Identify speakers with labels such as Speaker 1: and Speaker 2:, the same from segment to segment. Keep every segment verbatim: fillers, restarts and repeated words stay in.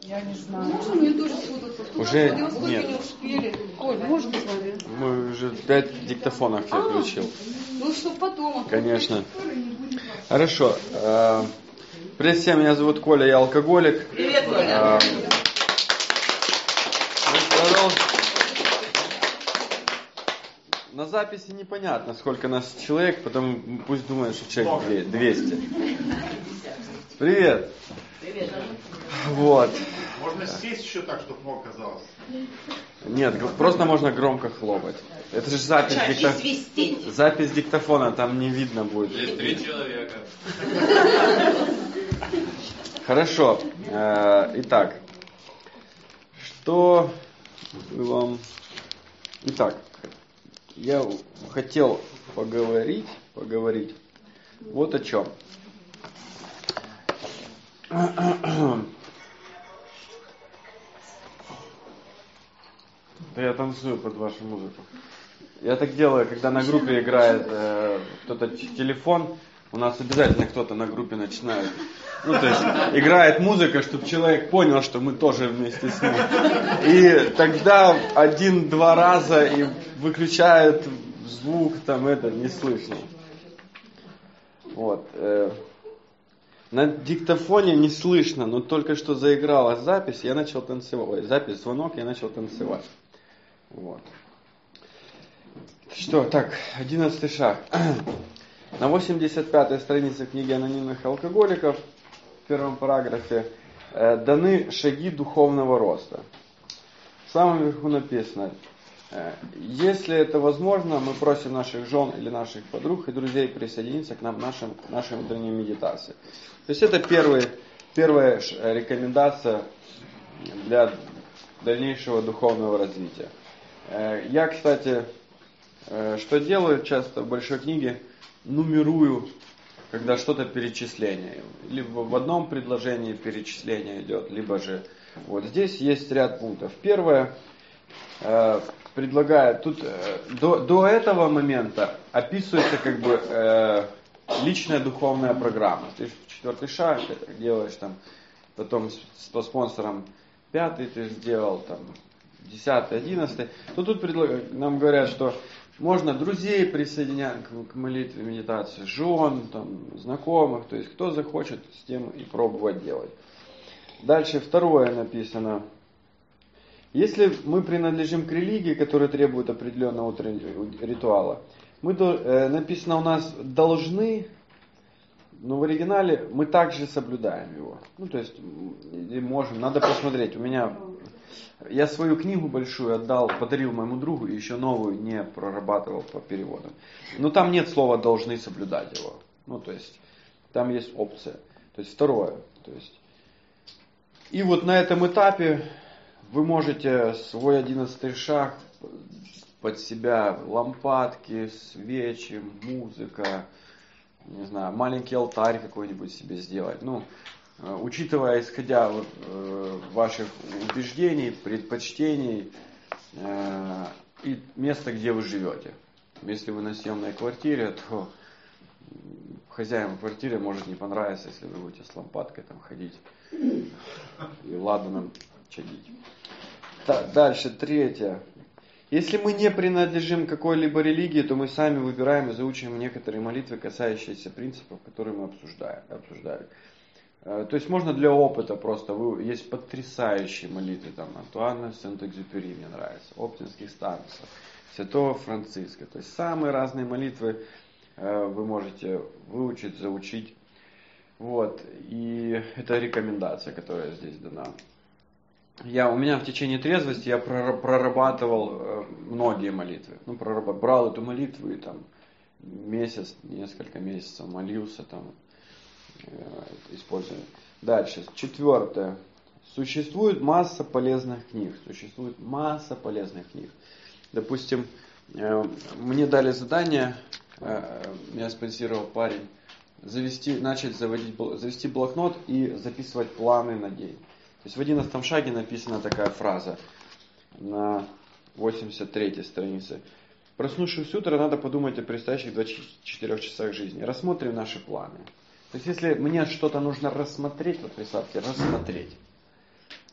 Speaker 1: Я не знаю.
Speaker 2: Можно мне тоже сфотаться?
Speaker 3: Уже
Speaker 2: Вы
Speaker 3: нет.
Speaker 2: не успели. Оль, можно с вами?
Speaker 3: Мы уже пять диктофонов я включил.
Speaker 2: Ну что потом?
Speaker 3: Конечно. Хорошо. Э, Привет всем, меня зовут Коля, я алкоголик.
Speaker 1: Привет, Коля.
Speaker 3: Э, мы продолжим. На записи непонятно, сколько нас человек, потому пусть думают, что человек двести. Привет.
Speaker 1: Привет.
Speaker 3: Вот.
Speaker 4: Можно сесть еще так, чтобы мог казалось.
Speaker 3: Нет, просто можно громко хлопать. Это же запись, дикта... запись диктофона, там не видно будет.
Speaker 5: Есть три человека.
Speaker 3: Хорошо. Итак, что вам... Итак, я хотел поговорить, поговорить вот о чем. Да я танцую под вашу музыку. Я так делаю, когда на группе играет э, кто-то телефон, у нас обязательно кто-то на группе начинает. Ну, то есть, играет музыка, чтобы человек понял, что мы тоже вместе с ним. И тогда один-два раза и выключают звук, там это не слышно. Вот. Э, на диктофоне не слышно, но только что заиграла запись, я начал танцевать. Запись, звонок, я начал танцевать. Вот. Что, так, одиннадцатый шаг. На восемьдесят пятой странице книги анонимных алкоголиков, в первом параграфе, э, даны шаги духовного роста. В самом верху написано: э, если это возможно, мы просим наших жен или наших подруг и друзей присоединиться к нам в нашем, нашей утренней медитации. То есть это первый, первая рекомендация для дальнейшего духовного развития. Э, я, кстати, э, что делаю часто в большой книге, нумерую, когда что-то перечисление. Либо в одном предложении перечисление идет, либо же вот здесь есть ряд пунктов. Первое, э, предлагает, тут э, до, до этого момента описывается как бы э, личная духовная программа. Ты четвертый шаг, ты делаешь там, потом с, по спонсорам пятый ты сделал, там, десятый, одиннадцатый. То тут предлаг... нам говорят, что можно друзей присоединять к молитве, медитации, жен, там, знакомых, то есть кто захочет, с тем и пробовать делать. Дальше второе написано. Если мы принадлежим к религии, которая требует определенного ритуала, мы, э, написано у нас должны, но в оригинале мы также соблюдаем его. Ну, то есть, можем, надо посмотреть. У меня, я свою книгу большую отдал, подарил моему другу, и еще новую не прорабатывал по переводам. Но там нет слова должны соблюдать его. Ну, то есть, там есть опция. То есть, второе. То есть, и вот на этом этапе вы можете свой одиннадцатый шаг под себя лампадки, свечи, музыка, не знаю, маленький алтарь какой-нибудь себе сделать. Ну, учитывая, исходя вот, э, ваших убеждений, предпочтений э, и места, где вы живете. Если вы на съемной квартире, то хозяину квартиры может не понравиться, если вы будете с лампадкой там ходить и ладаном чадить. Так, дальше, третье. Если мы не принадлежим к какой-либо религии, то мы сами выбираем и заучиваем некоторые молитвы, касающиеся принципов, которые мы обсуждаем, обсуждали. То есть можно для опыта просто, вы, есть потрясающие молитвы, там, Антуана Сент-Экзюпери мне нравится, Оптинских станций, Святого Франциска. То есть самые разные молитвы вы можете выучить, заучить. Вот. И это рекомендация, которая здесь дана. Я, у меня в течение трезвости я прорабатывал многие молитвы. Ну, прорабатывал, брал эту молитву и там месяц, несколько месяцев молился, там, используя. Дальше, четвертое. Существует масса полезных книг. Существует масса полезных книг. Допустим, мне дали задание, меня спонсировал парень, завести, начать заводить, завести блокнот и записывать планы на день. То есть в одиннадцатом шаге написана такая фраза на восемьдесят третьей странице. Проснувшись утро, надо подумать о предстоящих двадцати четырёх часах жизни. Рассмотрим наши планы. То есть если мне что-то нужно рассмотреть, вот представьте, рассмотреть.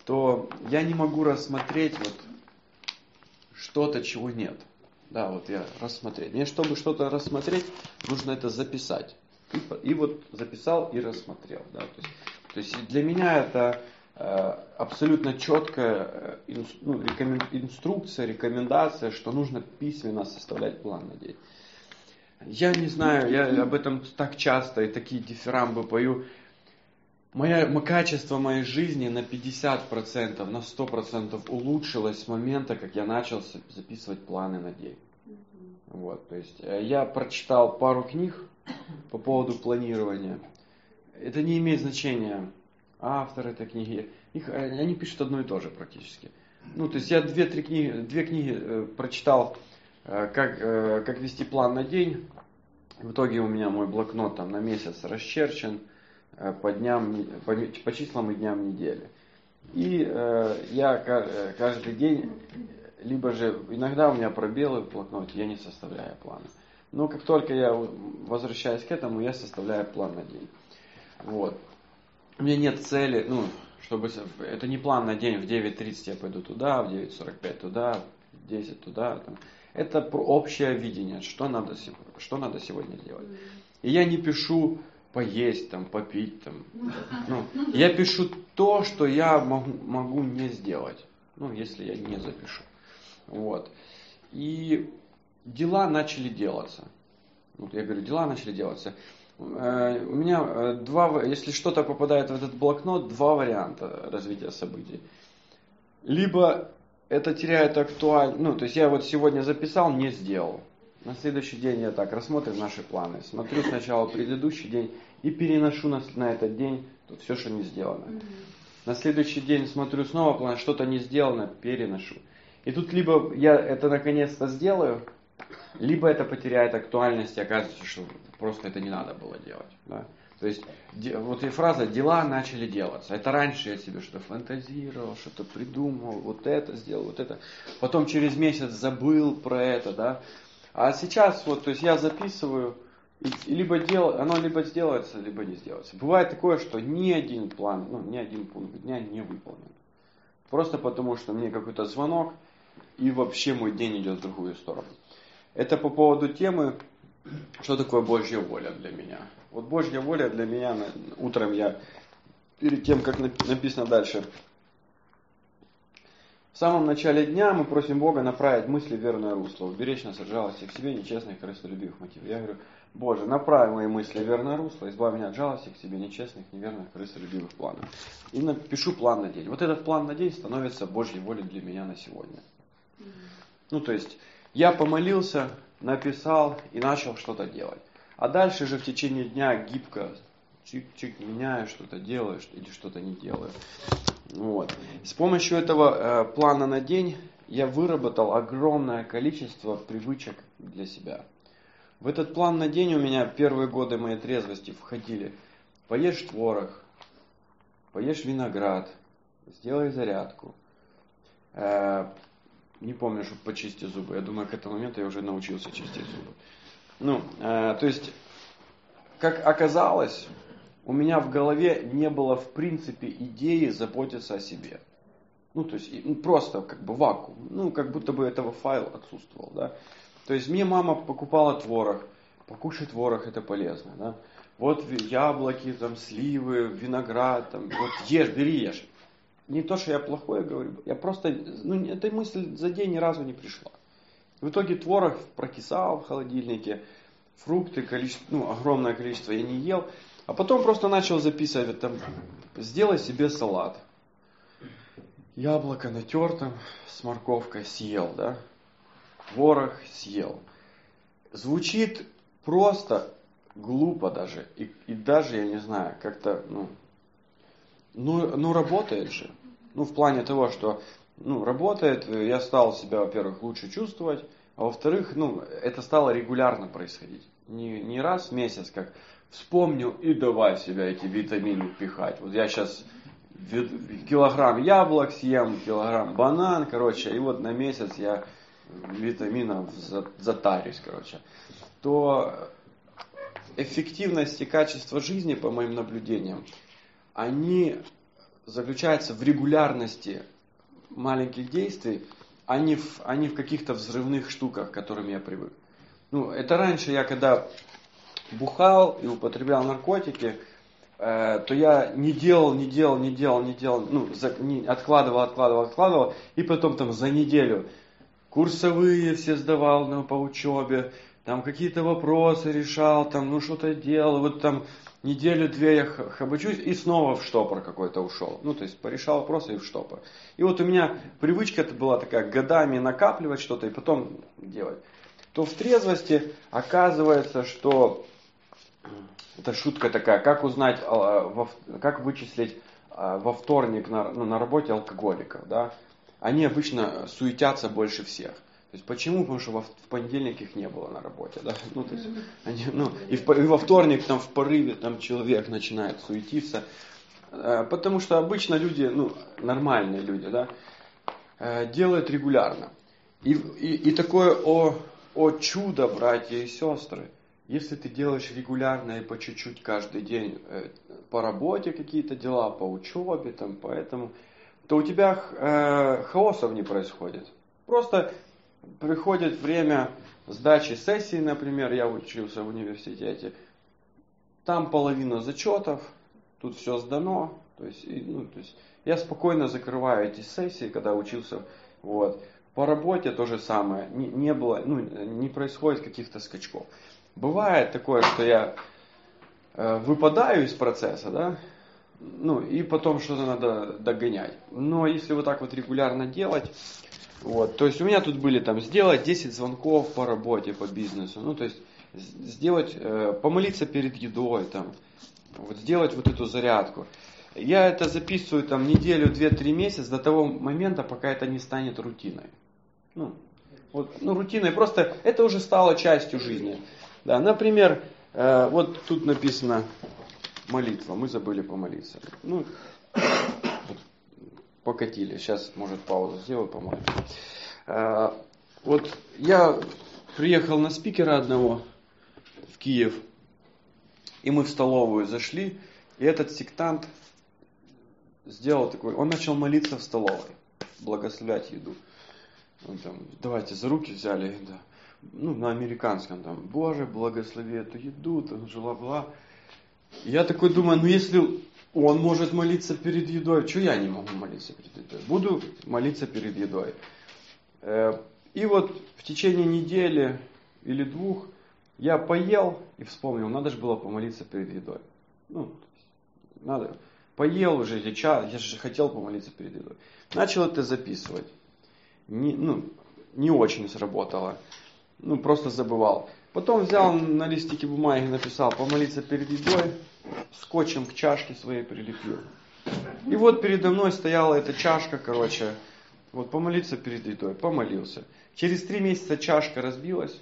Speaker 3: то я не могу рассмотреть вот что-то, чего нет. Да, вот я рассмотреть. Мне, чтобы что-то рассмотреть, нужно это записать. И, и вот записал и рассмотрел. Да, то есть, то есть для меня это э, абсолютно четкая э, инс, ну, рекомен, инструкция, рекомендация, что нужно письменно составлять план на день. Я не знаю, я об этом так часто и такие дифирамбы пою. Моя, качество моей жизни на пятьдесят процентов, на сто процентов улучшилось с момента, как я начал записывать планы на день. Вот, то есть я прочитал пару книг по поводу планирования. Это не имеет значения, автор этой книги. Их, они пишут одно и то же практически. Ну, то есть я две-три книги, две книги э, прочитал, э, как, э, как вести план на день. В итоге у меня мой блокнот там на месяц расчерчен по дням, по, по числам и дням недели. И э, я каждый день, либо же иногда у меня пробелы в блокноте, я не составляю планы. Но как только я возвращаюсь к этому, я составляю план на день. Вот. У меня нет цели, ну, чтобы это не план на день, в девять тридцать я пойду туда, в девять сорок пять туда, в десять туда. Там. Это общее видение, что надо, что надо сегодня делать. И я не пишу поесть, там, попить. Там. Ну, я пишу то, что я могу, могу не сделать. Ну, если я не запишу. Вот. И дела начали делаться. Вот я говорю, дела начали делаться. У меня два, если что-то попадает в этот блокнот, два варианта развития событий. Либо это теряет актуальность, ну, то есть я вот сегодня записал, не сделал. На следующий день я так рассмотрим наши планы. Смотрю сначала предыдущий день и переношу на, на этот день все, что не сделано. Mm-hmm. На следующий день смотрю снова план, что-то не сделано, переношу. И тут либо я это наконец-то сделаю, либо это потеряет актуальность и окажется, что просто это не надо было делать. Да? То есть вот и фраза «дела начали делаться». Это раньше я себе что-то фантазировал, что-то придумал, вот это сделал, вот это. Потом через месяц забыл про это, да. А сейчас вот, то есть я записываю, и, и либо дел, оно либо сделается, либо не сделается. Бывает такое, что ни один план, ну, ни один пункт дня не выполнен. Просто потому, что мне какой-то звонок, и вообще мой день идет в другую сторону. Это по поводу темы, что такое Божья воля для меня. Вот Божья воля для меня, утром я, перед тем, как написано дальше, в самом начале дня мы просим Бога направить мысли в верное русло, уберечь нас от жалости к себе, нечестных, корыстолюбивых мотивов. Я говорю, Боже, направь мои мысли в верное русло, избавь меня от жалости к себе, нечестных, неверных, корыстолюбивых планов. И напишу план на день. Вот этот план на день становится Божьей волей для меня на сегодня. Mm-hmm. Ну, то есть, я помолился, написал и начал что-то делать. А дальше же в течение дня гибко чик-чик меняю, что-то делаю или что-то не делаю. Вот. С помощью этого э, плана на день я выработал огромное количество привычек для себя. В этот план на день у меня первые годы моей трезвости входили: поешь творог, поешь виноград, сделай зарядку. Э, не помню, чтобы почистить зубы. Я думаю, к этому моменту я уже научился чистить зубы. Ну, э, то есть, как оказалось, у меня в голове не было в принципе идеи заботиться о себе. Ну, то есть, ну, просто как бы вакуум. Ну, как будто бы этого файл отсутствовал, да. То есть, мне мама покупала творог. Покушай творог, это полезно, да. Вот яблоки, там, сливы, виноград, там, вот ешь, бери, ешь. Не то, что я плохое говорю, я просто, ну, эта мысль за день ни разу не пришла. В итоге творог прокисал в холодильнике, фрукты, количество, ну, огромное количество я не ел. А потом просто начал записывать, там, сделай себе салат. Яблоко натер там с морковкой, съел, да. Творог съел. Звучит просто глупо даже. И, и даже, я не знаю, как-то, ну, ну, ну, работает же. Ну, в плане того, что, ну, работает, я стал себя, во-первых, лучше чувствовать, а во-вторых, ну, это стало регулярно происходить. Не, не раз в месяц, как вспомнил и давай в себя эти витамины впихать. Вот я сейчас килограмм яблок съем, килограмм банан, короче, и вот на месяц я витаминов затарюсь, короче. То эффективность и качество жизни, по моим наблюдениям, они заключается в регулярности маленьких действий, а не в, а не в каких-то взрывных штуках, к которым я привык. Ну, это раньше я когда бухал и употреблял наркотики, э, то я не делал, не делал, не делал, не делал, ну, за, не, откладывал, откладывал, откладывал, и потом там за неделю курсовые все сдавал, ну, по учебе, там какие-то вопросы решал, там, ну, что-то делал, вот там неделю-две я хабачусь и снова в штопор какой-то ушел. Ну, то есть порешал вопросы и в штопор. И вот у меня привычка это была такая, годами накапливать что-то и потом делать. То в трезвости оказывается, что это шутка такая, как узнать, как вычислить во вторник на, ну, на работе алкоголиков, да? Они обычно суетятся больше всех. То есть почему? Потому что во, в понедельник их не было на работе, да? Ну, то есть, они, ну, и, в, и во вторник там в порыве там человек начинает суетиться, потому что обычно люди, ну, нормальные люди, да, делают регулярно. И, и, и такое о, о чудо, братья и сестры, если ты делаешь регулярно и по чуть-чуть каждый день по работе какие-то дела, по учебе, там, поэтому, то у тебя э, хаосов не происходит. Просто приходит время сдачи сессии, например, я учился в университете, там половина зачетов, тут все сдано, то есть, ну, то есть я спокойно закрываю эти сессии, когда учился, вот. По работе то же самое, не, не было, ну, не происходит каких-то скачков. Бывает такое, что я э, выпадаю из процесса, да, ну, и потом что-то надо догонять. Но если вот так вот регулярно делать, вот, то есть у меня тут были там сделать десять звонков по работе, по бизнесу, ну, то есть сделать, э, помолиться перед едой, там, вот сделать вот эту зарядку. Я это записываю там неделю, две-три месяца до того момента, пока это не станет рутиной. Ну, вот, ну, рутиной, просто это уже стало частью жизни. Да, например, э, вот тут написано молитва, мы забыли помолиться. Ну, вот, покатили, сейчас, может, паузу сделаю, помолимся. Э, вот я приехал на спикера одного в Киев, и мы в столовую зашли, и этот сектант сделал такой, он начал молиться в столовой, благословлять еду. Он там, давайте за руки взяли, да, ну, на американском там, Боже, благослови эту еду, там, жила-бла. Я такой думаю, ну, если он может молиться перед едой, что я не могу молиться перед едой? Буду молиться перед едой. И вот в течение недели или двух я поел и вспомнил, надо же было помолиться перед едой. Ну, надо. Поел уже, или час, я же хотел помолиться перед едой. Начал это записывать. Не, ну, не очень сработало. Ну, просто забывал. Потом взял на листике бумаги, написал, помолиться перед едой, скотчем к чашке своей прилепил. И вот передо мной стояла эта чашка, короче, вот помолиться перед едой, помолился. Через три месяца чашка разбилась,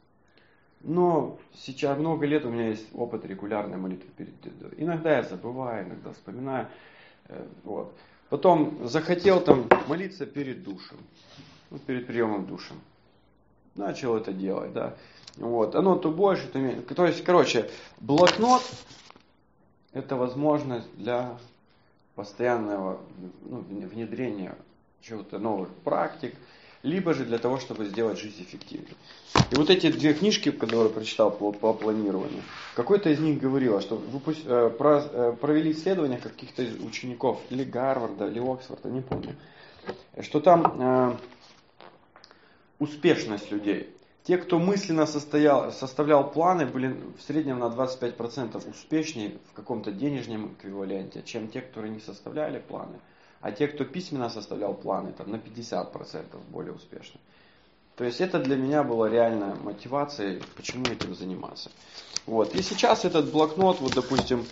Speaker 3: но сейчас много лет у меня есть опыт регулярной молитвы перед едой. Иногда я забываю, иногда вспоминаю. Вот. Потом захотел там молиться перед душем, ну, перед приемом душа. Начал это делать, да. Вот. Оно то больше, то меньше. То есть, короче, блокнот – это возможность для постоянного, ну, внедрения чего-то новых практик, либо же для того, чтобы сделать жизнь эффективнее. И вот эти две книжки, которые я прочитал по, по планированию, какой-то из них говорил, что выпуск, э, про, э, провели исследования каких-то учеников или Гарварда, или Оксфорда, не помню, что там э, успешность людей. Те, кто мысленно состоял, составлял планы, были в среднем на двадцать пять процентов успешнее в каком-то денежном эквиваленте, чем те, которые не составляли планы. А те, кто письменно составлял планы, там на пятьдесят процентов более успешны. То есть это для меня была реальная мотивация, почему этим заниматься. Вот. И сейчас этот блокнот, вот допустим,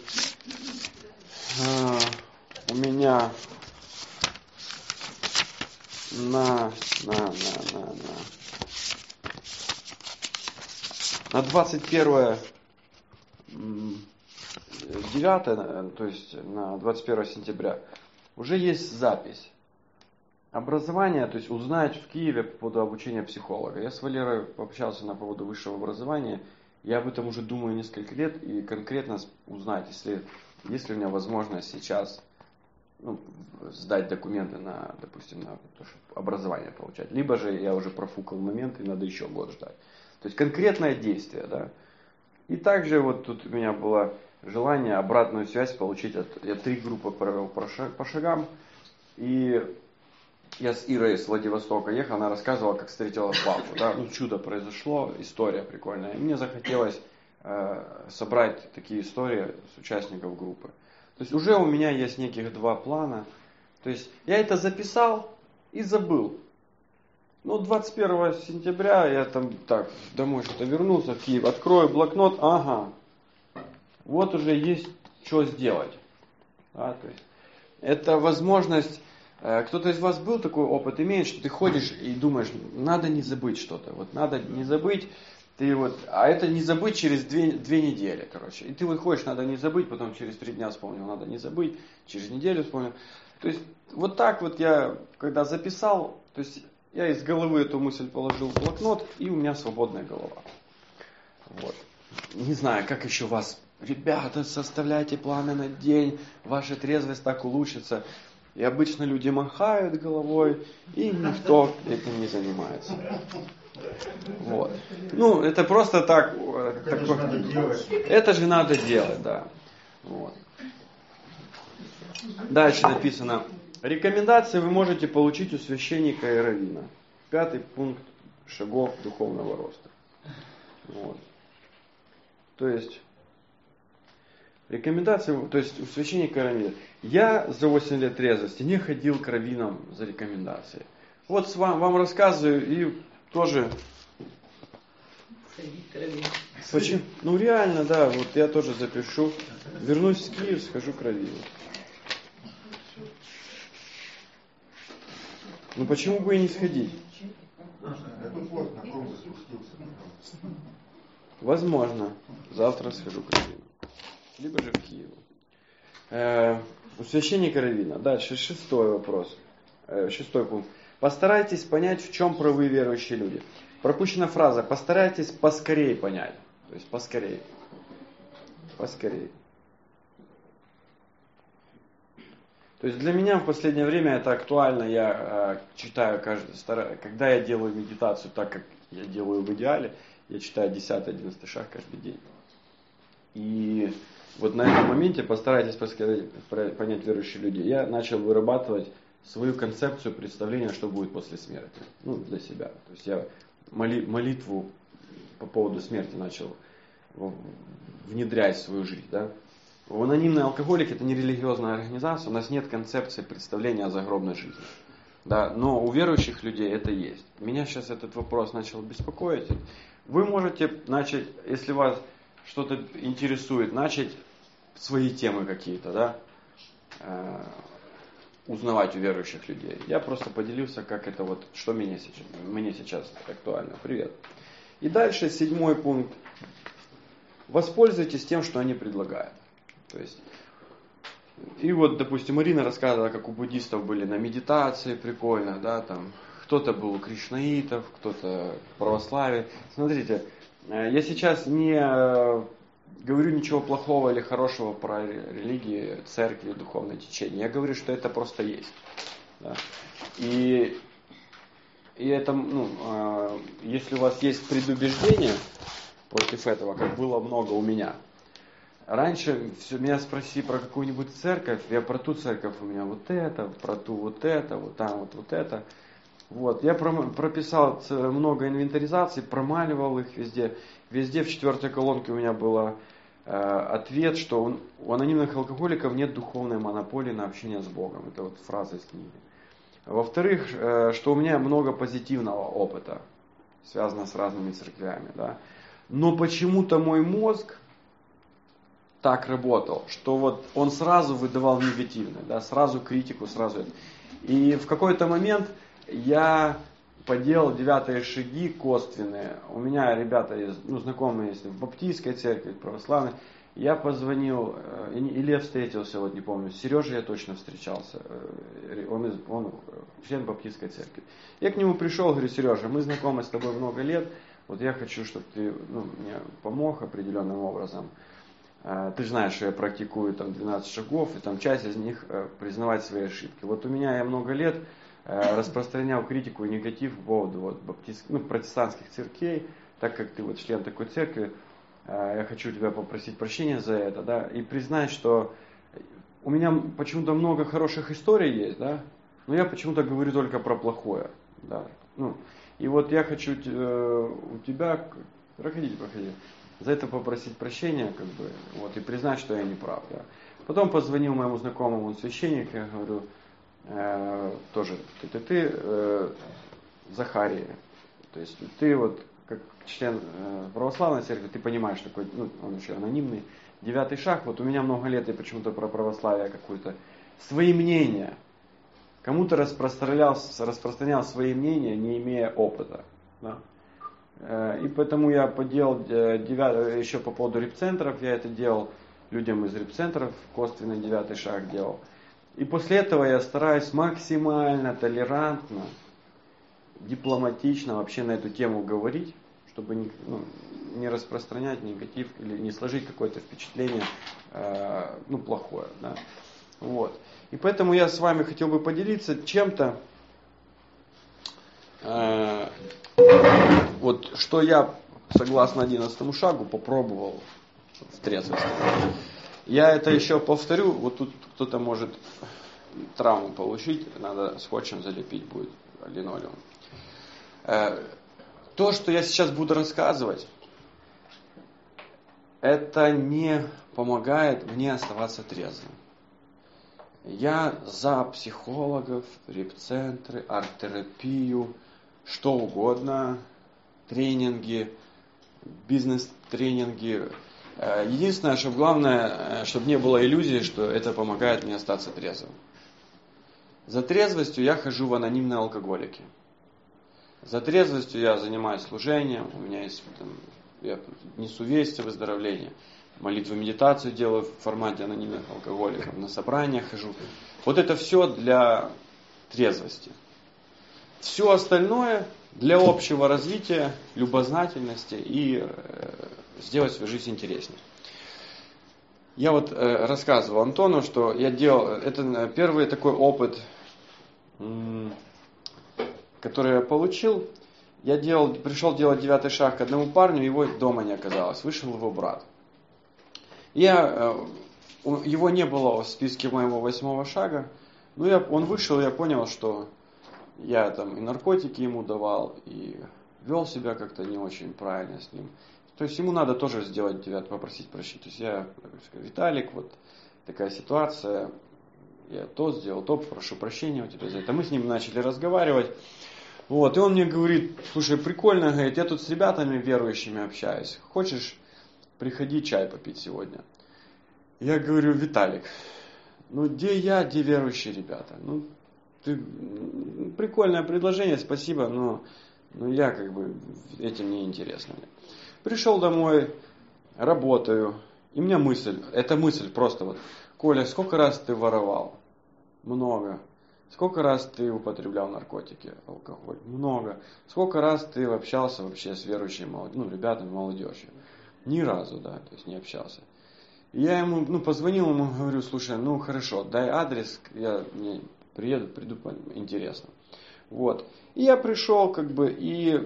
Speaker 3: э, у меня на, на, на, на, на, на двадцать первое девятое, то есть на двадцать первое сентября, уже есть запись. Образование, то есть узнать в Киеве по поводу обучения психолога. Я с Валерой пообщался на поводу высшего образования. Я об этом уже думаю несколько лет и конкретно узнать, если есть ли у меня возможность сейчас ну, сдать документы на, допустим, на то, чтобы образование получать. Либо же я уже профукал момент и надо еще год ждать. То есть конкретное действие, да. И также вот тут у меня было желание обратную связь получить. От, я три группы провел по, шаг, по шагам. И я с Ирой с Владивостока ехал, она рассказывала, как встретила папу. Да? Ну, чудо произошло, история прикольная. И мне захотелось э, собрать такие истории с участников группы. То есть уже у меня есть неких два плана. То есть я это записал и забыл. Ну, двадцать первого сентября я там так домой что-то вернулся в Киев, открою блокнот, ага, вот уже есть что сделать. Да, то есть это возможность, э, кто-то из вас был такой опыт, имеет, что ты ходишь и думаешь, надо не забыть что-то, вот надо не забыть, ты вот, а это не забыть через две, две недели, короче. И ты вот ходишь, надо не забыть, потом через три дня вспомнил, надо не забыть, через неделю вспомнил. То есть вот так вот я, когда записал, то есть я из головы эту мысль положил в блокнот, и у меня свободная голова. Вот. Не знаю, как еще вас, ребята, составляйте планы на день, ваша трезвость так улучшится. И обычно люди махают головой, и никто этим не занимается. Вот. Ну, это просто так.
Speaker 4: Это
Speaker 3: такой,
Speaker 4: же надо делать.
Speaker 3: Это же надо делать, да. Вот. Дальше написано. Рекомендации вы можете получить у священника и раввина. Пятый пункт шагов духовного роста. Вот. То есть, рекомендации, то есть у священника и раввина. Я за восемь лет трезвости не ходил к раввинам за рекомендацией. Вот с вам, вам рассказываю и тоже... Почему? Ну реально, да, вот я тоже запишу. Вернусь в Киев, схожу к раввину. Ну почему бы и не сходить?
Speaker 4: Это плот на ком спустился.
Speaker 3: Возможно. Завтра схожу к раввину. Либо же в Киев. Э, у священника раввина. Дальше шестой вопрос. Э, шестой пункт. Постарайтесь понять, в чем правы верующие люди. Пропущена фраза. Постарайтесь поскорее понять. То есть поскорее. Поскорее. То есть для меня в последнее время это актуально. Я э, читаю, каждый, стараюсь, когда я делаю медитацию так, как я делаю в идеале, я читаю десятый-одиннадцатый шаг каждый день. И вот на этом моменте постарайтесь поскорее понять верующие люди. Я начал вырабатывать свою концепцию представления, что будет после смерти. Ну, для себя. То есть я моли, молитву по поводу смерти начал внедрять в свою жизнь. Да? В анонимный алкоголик это не религиозная организация, у нас нет концепции представления о загробной жизни. Да, но у верующих людей это есть. Меня сейчас этот вопрос начал беспокоить. Вы можете начать, если вас что-то интересует, начать свои темы какие-то, да, э, узнавать у верующих людей. Я просто поделился, как это вот, что мне сейчас, мне сейчас актуально. Привет. И дальше седьмой пункт. Воспользуйтесь тем, что они предлагают. То есть, и вот, допустим, Ирина рассказывала, как у буддистов были на медитации, прикольно, да, там, кто-то был у кришнаитов, кто-то в православии. Смотрите, я сейчас не говорю ничего плохого или хорошего про религии, церкви, духовное течение. Я говорю, что это просто есть. Да. И, и это, ну, если у вас есть предубеждение против этого, как было много у меня. Раньше все, меня спроси про какую-нибудь церковь, я про ту церковь у меня вот это, про ту вот это, вот там вот, вот это. Вот. Я прописал много инвентаризаций, промаливал их везде. Везде в четвертой колонке у меня был э, ответ, что он, у анонимных алкоголиков нет духовной монополии на общение с Богом. Это вот фраза из книги. Во-вторых, э, что у меня много позитивного опыта, связано с разными церквями. Да? Но почему-то мой мозг так работал, что вот он сразу выдавал негативное, да, сразу критику, сразу это. И в какой-то момент я поделал девятые шаги косвенные. У меня ребята, ну, знакомые есть в баптистской церкви, православной. Я позвонил, или я встретился, вот не помню, с Сережей я точно встречался. Он, из, он член баптистской церкви. Я к нему пришел, говорю: Сережа, мы знакомы с тобой много лет. Вот я хочу, чтобы ты, ну, мне помог определенным образом. Ты же знаешь, что я практикую там двенадцать шагов, и там часть из них признавать свои ошибки. Вот у меня я много лет распространял критику и негатив по поводу вот, баптист, ну, протестантских церквей, так как ты вот член такой церкви, я хочу тебя попросить прощения за это, да, и признать, что у меня почему-то много хороших историй есть, да, но я почему-то говорю только про плохое, да, ну, и вот я хочу э, у тебя, проходите, проходите, за это попросить прощения, как бы, вот, и признать, что я не прав, да. Потом позвонил моему знакомому, он священник, я говорю, э, тоже ты-ты-ты, э, Захария, то есть ты вот, как член э, православной церкви, ты понимаешь, такой, ну, он еще анонимный, девятый шаг, вот у меня много лет, я почему-то про православие какое-то, свои мнения, кому-то распространял, распространял свои мнения, не имея опыта, да. И поэтому я поделал еще по поводу репцентров, я это делал людям из репцентров, косвенный девятый шаг делал. И после этого я стараюсь максимально толерантно, дипломатично вообще на эту тему говорить, чтобы не, ну, не распространять негатив или не сложить какое-то впечатление э, ну, плохое. Да. Вот. И поэтому я с вами хотел бы поделиться чем-то, э, вот, что я, согласно одиннадцатому шагу, попробовал в трезвости. Я это еще повторю, вот тут кто-то может травму получить, надо скотчем залепить будет линолеум. То, что я сейчас буду рассказывать, это не помогает мне оставаться трезвым. Я за психологов, репцентры, арт-терапию, что угодно, тренинги, бизнес-тренинги. Единственное, что главное, чтобы не было иллюзии, что это помогает мне остаться трезвым. За трезвостью я хожу в анонимные алкоголики. За трезвостью я занимаюсь служением, у меня есть, там, я несу вести выздоровления, молитву, медитацию делаю в формате анонимных алкоголиков, на собрания хожу. Вот это все для трезвости. Все остальное для общего развития, любознательности и э, сделать свою жизнь интереснее. Я вот э, рассказывал Антону, что я делал, это первый такой опыт, м- который я получил. Я делал, пришел делать девятый шаг к одному парню, его дома не оказалось, вышел его брат. Я, э, его не было в списке моего восьмого шага, но я, он вышел, я понял, что я там и наркотики ему давал, и вел себя как-то не очень правильно с ним. То есть ему надо тоже сделать девятый, попросить прощения. То есть я говорю, Виталик, вот такая ситуация, я то сделал, то, прошу прощения у тебя за это. Мы с ним начали разговаривать. Вот, и он мне говорит, слушай, прикольно, говорит, я тут с ребятами верующими общаюсь. Хочешь, приходи чай попить сегодня? Я говорю, Виталик, ну где я, где верующие ребята? Ну, ты, прикольное предложение, спасибо, но, но я как бы этим не интересно. Пришел домой, работаю, и у меня мысль, эта мысль просто вот, Коля, сколько раз ты воровал? Много. Сколько раз ты употреблял наркотики, алкоголь? Много. Сколько раз ты общался вообще с верующими молодежью, ну, ребятами, молодежью? Ни разу, да, то есть не общался. И я ему, ну, позвонил ему, говорю, слушай, ну, хорошо, дай адрес, я не приеду, приду, интересно. Вот. И я пришел, как бы, и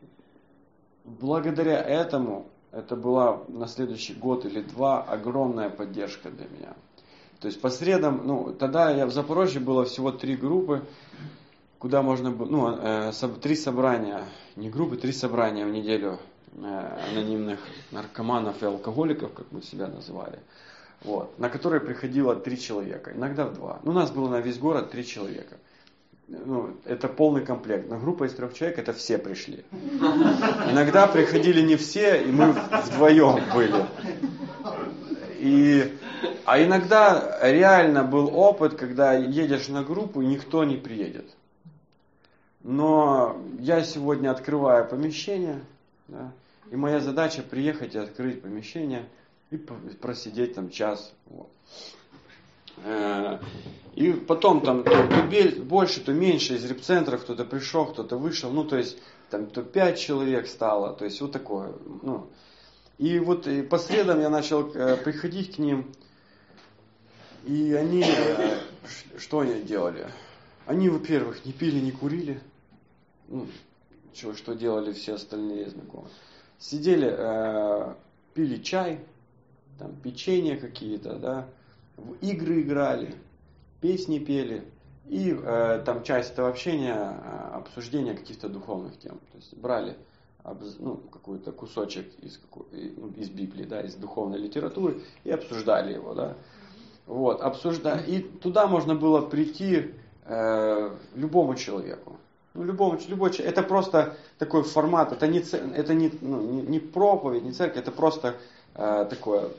Speaker 3: благодаря этому, это была на следующий год или два огромная поддержка для меня. То есть по средам, ну, тогда я в Запорожье было всего три группы, куда можно было, ну, э, соб, три собрания, не группы, три собрания в неделю э, анонимных наркоманов и алкоголиков, как мы себя называли, вот, на которые приходило три человека, иногда в два. Ну, у нас было на весь город три человека. Ну, это полный комплект. На группу из трех человек это все пришли. Иногда приходили не все, и мы вдвоем были. И, а иногда реально был опыт, когда едешь на группу, и никто не приедет. Но я сегодня открываю помещение, да, и моя задача приехать и открыть помещение и просидеть там час. Вот. И потом там то, то больше, то меньше из репцентров кто-то пришел, кто-то вышел, ну то есть там то пять человек стало, то есть вот такое. Ну. И вот и по средам я начал э, приходить к ним, и они, э, что они делали? Они, во-первых, не пили, не курили, ну, что, что делали все остальные знакомые. Сидели, э, пили чай, там, печенье какие-то, да, в игры играли, песни пели, и э, там часть этого общения, э, обсуждения каких-то духовных тем. То есть брали ну, какой-то кусочек из, из Библии, да, из духовной литературы и обсуждали его, да. Вот, обсуждали. И туда можно было прийти э, любому человеку. Ну, любому, любой человек. Это просто такой формат, это не, это не, ну, не, не проповедь, не церковь, это просто э, такое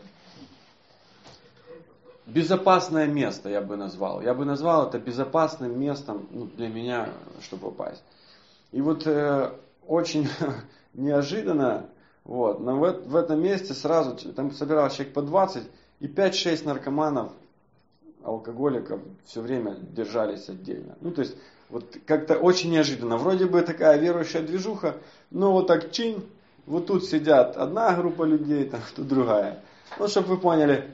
Speaker 3: безопасное место, я бы назвал. Я бы назвал это безопасным местом, ну, для меня, чтобы попасть. И вот э, очень неожиданно, вот, но в, в этом месте сразу, там собиралось человек по двадцать, и пять-шесть наркоманов, алкоголиков все время держались отдельно. Ну, то есть, вот как-то очень неожиданно. Вроде бы такая верующая движуха, но вот так чин, вот тут сидят одна группа людей, там тут другая. Ну, чтобы вы поняли,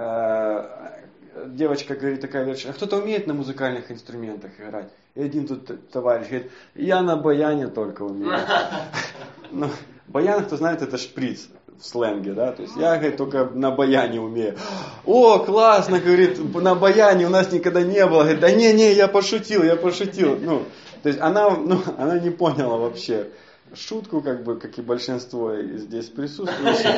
Speaker 3: девочка говорит, такая верующая, а кто-то умеет на музыкальных инструментах играть? И один тут товарищ говорит, я на баяне только умею. Ну, баян, кто знает, это шприц в сленге, да, то есть я, говорит, только на баяне умею. О, классно, говорит, на баяне у нас никогда не было. Говорит, да не, не, я пошутил, я пошутил. Ну, то есть она, ну, она не поняла вообще шутку, как бы, как и большинство здесь присутствующих.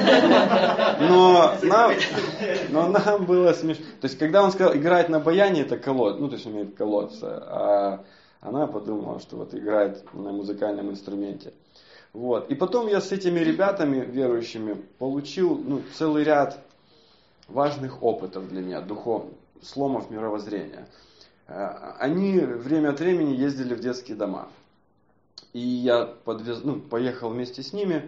Speaker 3: Но нам, но нам было смешно. То есть, когда он сказал, играть на баяне, это колод, ну, то есть умеет колоться, а она подумала, что вот играет на музыкальном инструменте. Вот. И потом я с этими ребятами верующими получил, ну, целый ряд важных опытов для меня, духовных, сломов мировоззрения. Они время от времени ездили в детские дома. И я подвез, ну, поехал вместе с ними.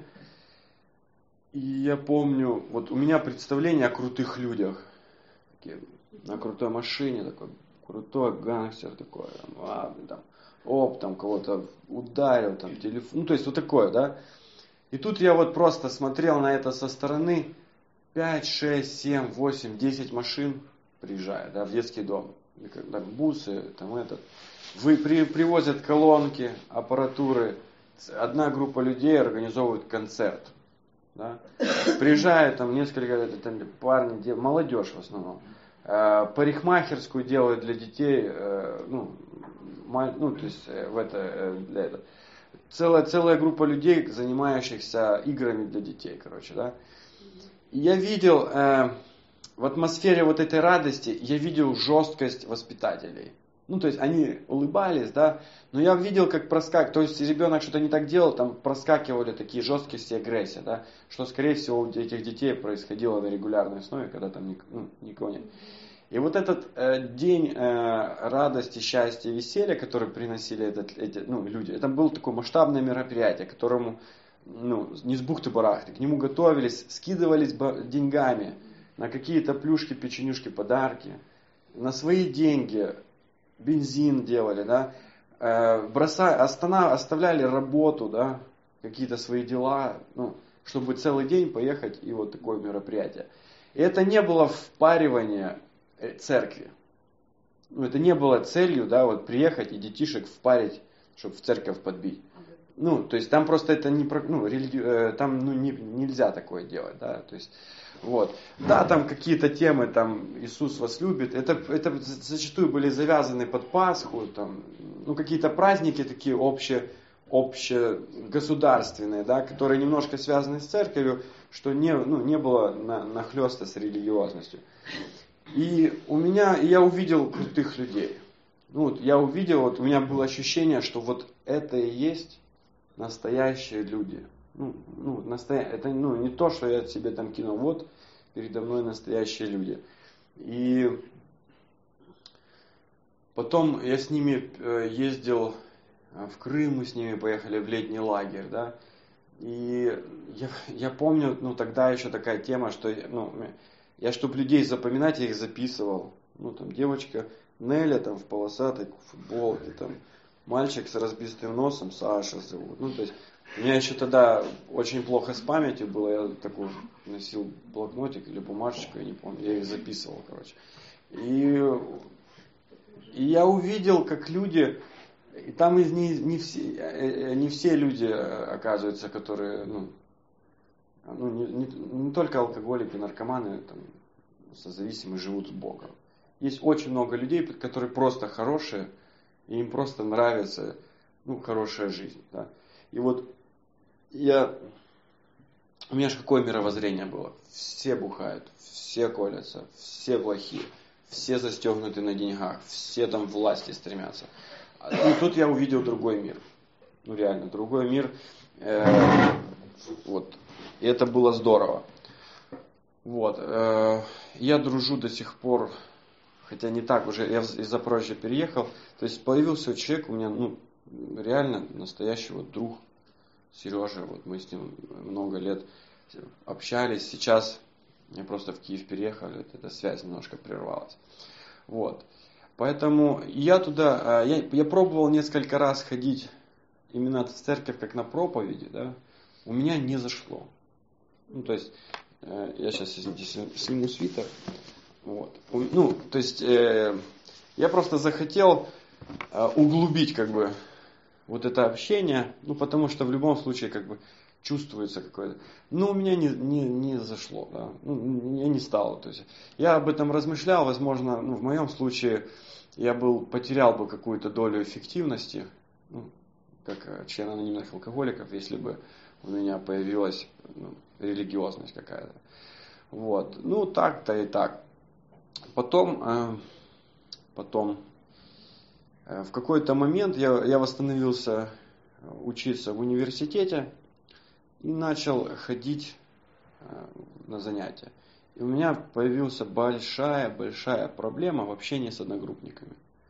Speaker 3: И я помню, вот у меня представление о крутых людях. Такие, на крутой машине, такой крутой гангстер такой, там, а, там, оп, там кого-то ударил, там телефон, ну то есть вот такое, да. И тут я вот просто смотрел на это со стороны, пять, шесть, семь, восемь, десять машин приезжают, да, в детский дом. И, там, бусы, там этот. Вы при, привозят колонки, аппаратуры, одна группа людей организовывает концерт. Да. Приезжают там несколько там, парни, дев, молодежь в основном. Э, парикмахерскую делают для детей, э, ну, маль, ну, то есть э, в это, э, для этого. Целая, целая группа людей, занимающихся играми для детей, короче, да. И я видел, э, в атмосфере вот этой радости, я видел жесткость воспитателей. Ну, то есть они улыбались, да, но я видел, как проскакивали, то есть ребенок что-то не так делал, там проскакивали такие жесткости и агрессия, да, что, скорее всего, у этих детей происходило на регулярной основе, когда там ну, никого нет. И вот этот э, день э, радости, счастья и веселья, который приносили этот, эти ну, люди, это было такое масштабное мероприятие, которому ну, не с бухты-барахты, к нему готовились, скидывались деньгами на какие-то плюшки, печенюшки, подарки, на свои деньги, бензин делали, да, э, бросали, остана, оставляли работу, да, какие-то свои дела, ну, чтобы целый день поехать и вот такое мероприятие. И это не было впаривание церкви. Ну, это не было целью, да, вот приехать и детишек впарить, чтобы в церковь подбить. Ну, то есть там просто это не, ну, религи, там ну, не, нельзя такое делать, да, то есть, вот. Да, там какие-то темы, там, Иисус вас любит, это, это зачастую были завязаны под Пасху, там, ну, какие-то праздники такие общие, общегосударственные, да, которые немножко связаны с церковью, что не, ну, не было на, нахлёста с религиозностью. И у меня, я увидел крутых людей. Ну, вот я увидел, вот у меня было ощущение, что вот это и есть настоящие люди. Ну, ну, настоя... Это ну, не то, что я себе там кинул. Вот передо мной настоящие люди. И потом я с ними ездил в Крым, мы с ними поехали в летний лагерь, да. И я, я помню, ну, тогда еще такая тема, что, ну, я, чтобы людей запоминать, я их записывал. Ну, там, девочка Неля, там, в полосатой футболке, там, мальчик с разбитым носом, Саша зовут. Ну, то есть, у меня еще тогда очень плохо с памятью было, я такой носил блокнотик или бумажечку, я не помню, я их записывал, короче. И, и я увидел, как люди, и там из не, не, все, не все люди, оказывается, которые, ну, ну не, не, не только алкоголики, наркоманы, там, созависимые живут с Богом. Есть очень много людей, которые просто хорошие, и им просто нравится, ну, хорошая жизнь. Да? И вот я, у меня же какое мировоззрение было? Все бухают, все колятся, все плохие, все застегнуты на деньгах, все там власти стремятся. И тут я увидел другой мир. Ну реально, другой мир. Э, вот. И это было здорово. Вот. Э, я дружу до сих пор, хотя не так уже, я из Запорожья переехал. То есть появился человек у меня, ну, реально настоящий вот друг. Сережа, вот мы с ним много лет общались. Сейчас я просто в Киев переехал, эта связь немножко прервалась. Вот. Поэтому я туда, я, я пробовал несколько раз ходить именно в церковь как на проповеди, да, у меня не зашло. Ну, то есть, я сейчас, извините, сниму свитер. Вот. Ну, то есть, я просто захотел углубить, как бы, вот это общение, ну, потому что в любом случае, как бы, чувствуется какое-то. Но у меня не, не, не зашло, да. Ну, я не стал. То есть, я об этом размышлял, возможно, ну, в моем случае я был, потерял бы какую-то долю эффективности, ну, как член анонимных алкоголиков, если бы у меня появилась, ну, религиозность какая-то. Вот. Ну, так-то и так. Потом, э, потом э, в какой-то момент я, я восстановился учиться в университете и начал ходить э, на занятия. И у меня появилась большая-большая проблема в общении с одногруппниками.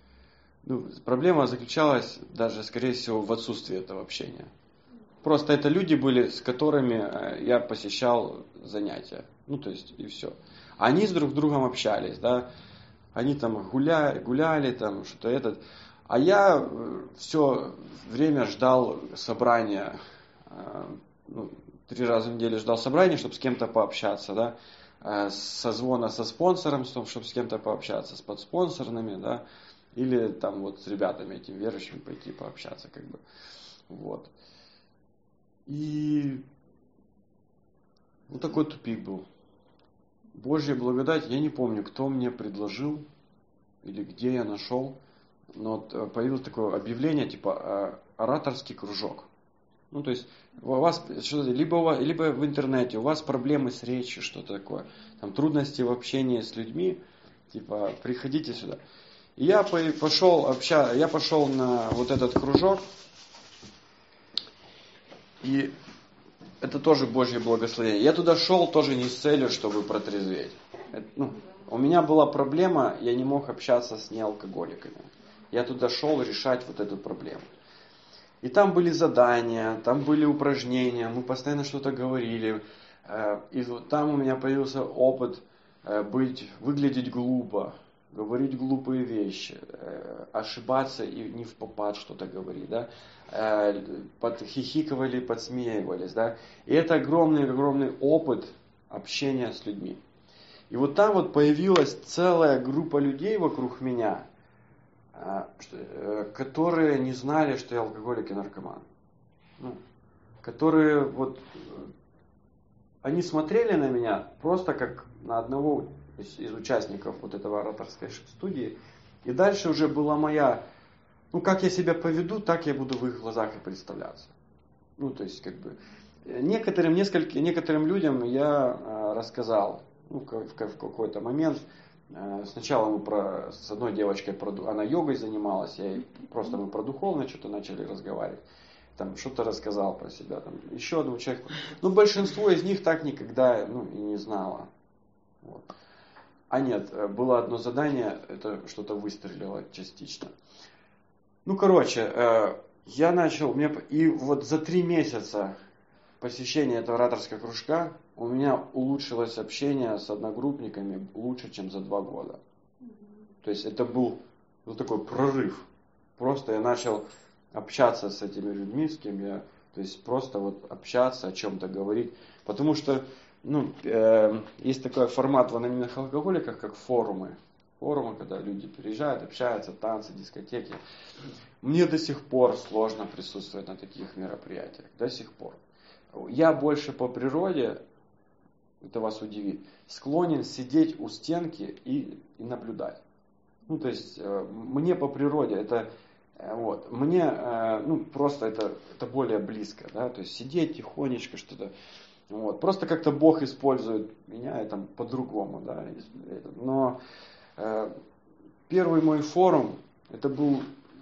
Speaker 3: Ну, проблема заключалась даже, скорее всего, в отсутствии этого общения. Просто это люди были, с которыми я посещал занятия. Ну, то есть, и все. Они с друг с другом общались, да. Они там гуляли, гуляли там, что-то этот. А я все время ждал собрания, ну, три раза в неделю ждал собрания, чтобы с кем-то пообщаться, да. Созвона со спонсором, чтобы с кем-то пообщаться, с подспонсорными, да. Или там вот с ребятами этим верующими пойти пообщаться, как бы. Вот. И вот такой тупик был. Божья благодать, я не помню, кто мне предложил или где я нашел, но появилось такое объявление, типа ораторский кружок. Ну, то есть, у вас, либо, у вас, либо в интернете, у вас проблемы с речью, что-то такое, там трудности в общении с людьми, типа, приходите сюда. И я пошел, обща, я пошел на вот этот кружок, и это тоже Божье благословение. Я туда шел тоже не с целью, чтобы протрезветь. Это, ну, у меня была проблема, я не мог общаться с неалкоголиками. Я туда шел решать вот эту проблему. И там были задания, там были упражнения, мы постоянно что-то говорили. И там у меня появился опыт быть, выглядеть глупо, говорить глупые вещи, ошибаться и не впопад что-то говорить, да, подхихикивали, подсмеивались, да, и это огромный-огромный опыт общения с людьми. И вот там вот появилась целая группа людей вокруг меня, которые не знали, что я алкоголик и наркоман, ну, которые вот, они смотрели на меня просто как на одного из, из участников вот этого ораторской студии. И дальше уже была моя, ну, как я себя поведу, так я буду в их глазах и представляться. Ну, то есть, как бы, некоторым, несколько, некоторым людям я э, рассказал, ну, в, в, в какой-то момент. Э, сначала мы про, с одной девочкой, про, она йогой занималась, я ей, просто мы про духовное что-то начали разговаривать. Там что-то рассказал про себя, там, еще одному человеку. Ну, большинство из них так никогда, ну, и не знало. Вот. А нет, было одно задание, это что-то выстрелило частично. Ну, короче, я начал, мне, и вот за три месяца посещения этого ораторского кружка у меня улучшилось общение с одногруппниками лучше, чем за два года. То есть это был, был такой прорыв. просто я начал общаться с этими людьми, с кем я, то есть просто вот общаться, о чем-то говорить. Потому что, ну, э, есть такой формат в анонимных алкоголиках, как форумы. Форумы, когда люди приезжают, общаются, танцы, дискотеки. Мне до сих пор сложно присутствовать на таких мероприятиях. До сих пор. Я больше по природе, это вас удивит, склонен сидеть у стенки и, и наблюдать. Ну, то есть, э, мне по природе это, э, вот, мне, э, ну, просто это, это более близко, да, то есть, сидеть тихонечко что-то, вот, просто как-то Бог использует меня, и там по-другому, да, но э, первый мой форум, это был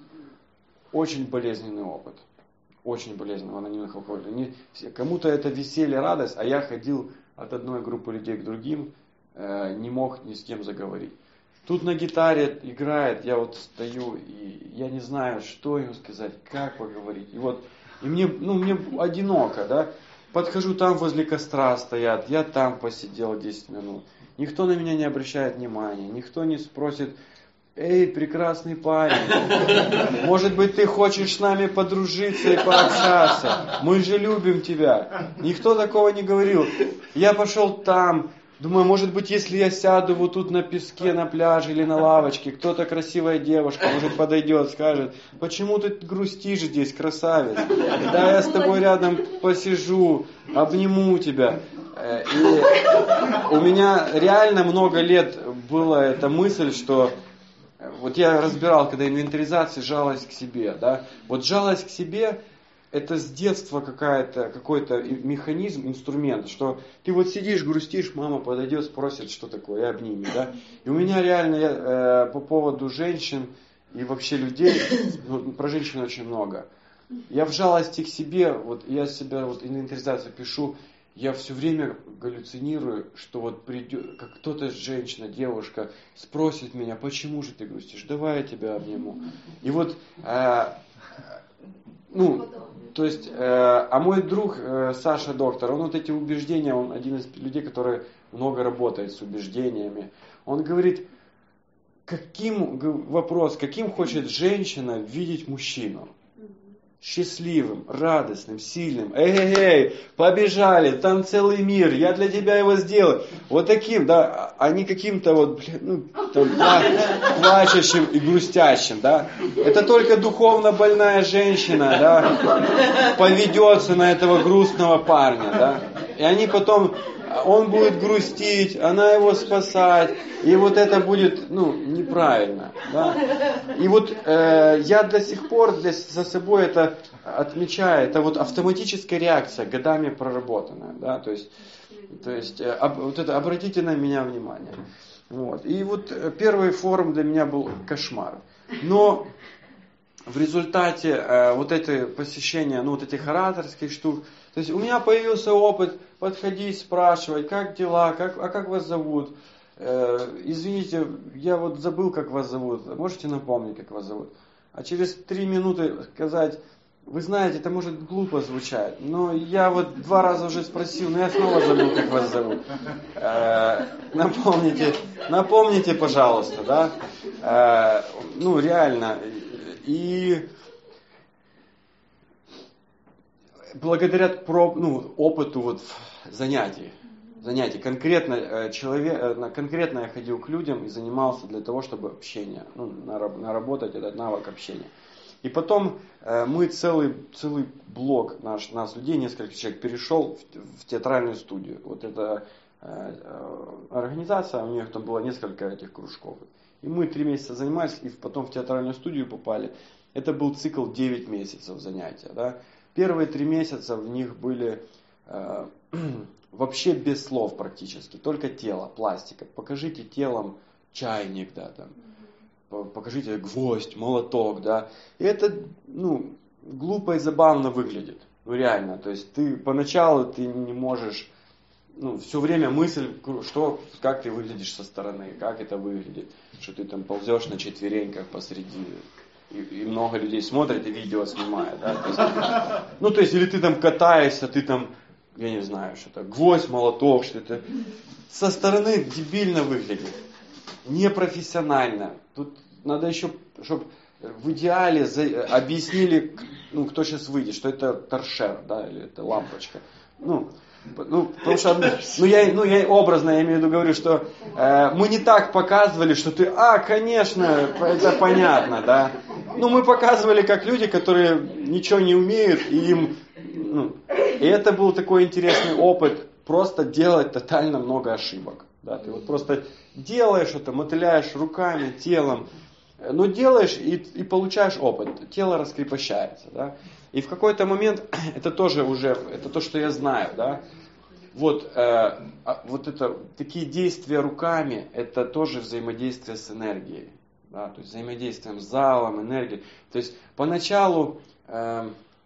Speaker 3: очень болезненный опыт, очень болезненный в анонимных алкоголиках. Кому-то это веселье, радость, а я ходил от одной группы людей к другим, э, не мог ни с кем заговорить. Тут на гитаре играет, я вот стою, и я не знаю, что ему сказать, как поговорить. И вот, и мне, ну, мне одиноко, да. Подхожу, там возле костра стоят, я там посидел десять минут. Никто на меня не обращает внимания, никто не спросит: эй, прекрасный парень, может быть, ты хочешь с нами подружиться и пообщаться? Мы же любим тебя. Никто такого не говорил. Я пошел там. Думаю, может быть, если я сяду вот тут на песке, на пляже или на лавочке, кто-то, красивая девушка, может, подойдет, скажет: почему ты грустишь здесь, красавец? Да, я с тобой рядом посижу, обниму тебя. И у меня реально много лет была эта мысль, что вот я разбирал, когда инвентаризация, жалость к себе, да, вот жалость к себе, это с детства какая-то, какой-то механизм, инструмент, что ты вот сидишь, грустишь, мама подойдет, спросит, что такое, и обними, да. И у меня реально э, по поводу женщин и вообще людей, ну, про женщин очень много. Я в жалости к себе, вот я себя, вот инвентаризацию пишу, я все время галлюцинирую, что вот придет, как кто-то, женщина, девушка, спросит меня: почему же ты грустишь, давай я тебя обниму. И вот, э, ну, то есть, э, а мой друг э, Саша доктор, он вот эти убеждения, он один из людей, который много работает с убеждениями. Он говорит, каким, вопрос, каким хочет женщина видеть мужчину? Счастливым, радостным, сильным. Эй-эй-эй, побежали, там целый мир, я для тебя его сделаю. Вот таким, да, а не каким-то вот, блин, ну, там, плачущим и грустящим, да. Это только духовно больная женщина, да, поведется на этого грустного парня, да. И они потом, он будет грустить, она его спасать, и вот это будет, ну, неправильно, да. И вот э, я до сих пор для, за собой это отмечаю, это вот автоматическая реакция, годами проработанная, да, то есть, то есть э, об, вот это, обратите на меня внимание. Вот. И вот первый форум для меня был кошмар. Но в результате э, вот это посещение, ну, вот этих ораторских штук, то есть у меня появился опыт подходить, спрашивать, как дела, как, а как вас зовут? Э, извините, я вот забыл, как вас зовут, можете напомнить, как вас зовут? А через три минуты сказать: вы знаете, это может глупо звучать, но я вот два раза уже спросил, но я снова забыл, как вас зовут. Э, напомните, напомните, пожалуйста, да? Э, ну, реально. И благодаря проб, ну, опыту вот занятий, занятий конкретно, человек, конкретно я ходил к людям и занимался для того, чтобы общение, ну, наработать этот навык общения. И потом мы целый, целый блок наш, нас людей, несколько человек, перешел в, в театральную студию. Вот эта организация, у них там было несколько этих кружков. И мы три месяца занимались, и потом в театральную студию попали. Это был цикл девять месяцев занятия. Да? Первые три месяца в них были э, вообще без слов практически, только тело, пластика. Покажите телом чайник, да, там, покажите гвоздь, молоток, да. И это, ну, глупо и забавно выглядит. Ну, реально. То есть ты поначалу ты не можешь, ну, все время мысль, что, как ты выглядишь со стороны, как это выглядит, что ты там ползешь на четвереньках посреди, и, и много людей смотрят и видео снимают, да, то есть, ну, то есть, или ты там катаешься, ты там, я не знаю, что-то, гвоздь, молоток, что-то, со стороны дебильно выглядит, непрофессионально, тут надо еще, чтобы в идеале за, объяснили, ну, кто сейчас выйдет, что это торшер, да, или это лампочка. Ну, ну, потому что, ну я, ну, я образно, я имею в виду, говорю, что э, мы не так показывали, что ты, а, конечно, это понятно, да. Ну, мы показывали как люди, которые ничего не умеют, и им, ну, и это был такой интересный опыт, просто делать тотально много ошибок. Да, ты вот просто делаешь это, мотыляешь руками, телом, но делаешь и, и получаешь опыт, тело раскрепощается, да. И в какой-то момент, это тоже уже, это то, что я знаю, да, вот, э, вот это, такие действия руками, это тоже взаимодействие с энергией, да, то есть взаимодействием с залом, энергией. То есть поначалу э,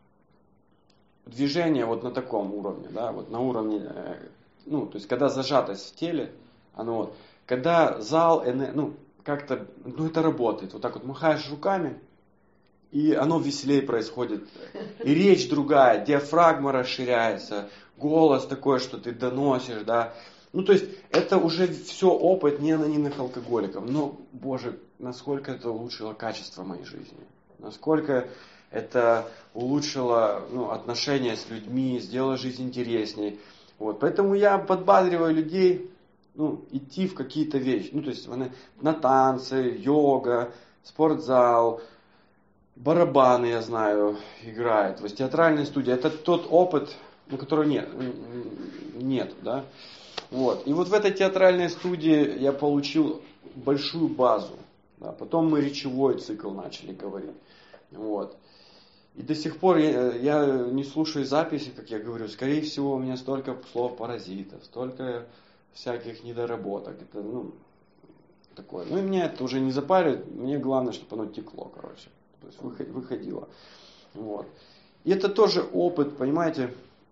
Speaker 3: движение вот на таком уровне, да, вот на уровне, э, ну, то есть когда зажатость в теле, оно вот, когда зал, ну, как-то, ну, это работает, вот так вот махаешь руками, и оно веселее происходит. И речь другая, диафрагма расширяется, голос такой, что ты доносишь, да. Ну, то есть, это уже все опыт не анонимных алкоголиков. Но, Боже, насколько это улучшило качество моей жизни. Насколько это улучшило, ну, отношения с людьми, сделало жизнь интересней. Вот. Поэтому я подбадриваю людей, ну, идти в какие-то вещи. Ну, то есть, на танцы, йога, спортзал, барабаны, я знаю, играют. То есть театральная студия, это тот опыт, ну, которого нет, нет, да. Вот. И вот в этой театральной студии я получил большую базу. Да. Потом мы речевой цикл начали говорить. Вот. И до сих пор я, я не слушаю записи, как я говорю. Скорее всего, у меня столько слов-паразитов, столько всяких недоработок. Это, ну, такое. Ну, и меня это уже не запаривает. Мне главное, чтобы оно текло, короче. То есть выходило. Вот. И это тоже опыт, понимаете,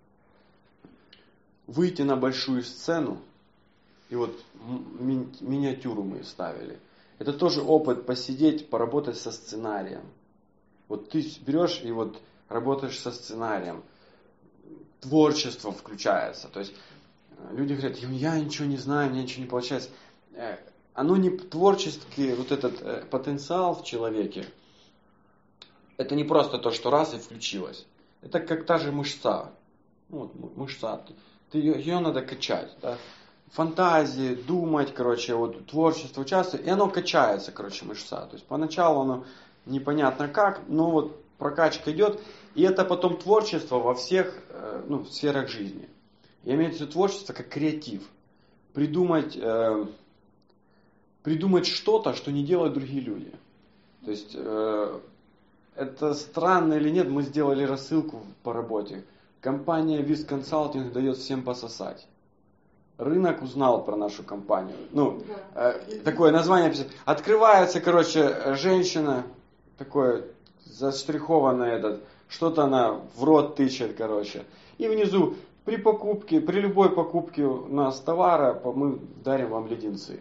Speaker 3: выйти на большую сцену, и вот ми- миниатюру мы ставили. Это тоже опыт посидеть, поработать со сценарием. Вот ты берешь и вот работаешь со сценарием. Творчество включается. То есть люди говорят, я ничего не знаю, мне ничего не получается. Оно не творческий, вот этот потенциал в человеке, это не просто то, что раз и включилось. Это как та же мышца. Ну, вот мышца. Ты, ее, ее надо качать. Да? Фантазии, думать, короче, вот, творчество, участвовать. И оно качается, короче, мышца. То есть поначалу оно непонятно как, но вот прокачка идет. И это потом творчество во всех, ну, сферах жизни. Я имею в виду творчество как креатив. Придумать, э, придумать что-то, что не делают другие люди. То есть... Э, это странно или нет, мы сделали рассылку по работе. Компания Виз Консалтинг дает всем пососать. Рынок узнал про нашу компанию. Ну, э, такое название. Открывается, короче, женщина, такое заштрихованное этот, что-то она в рот тычет, короче. И внизу, при покупке, при любой покупке у нас товара, мы дарим вам леденцы.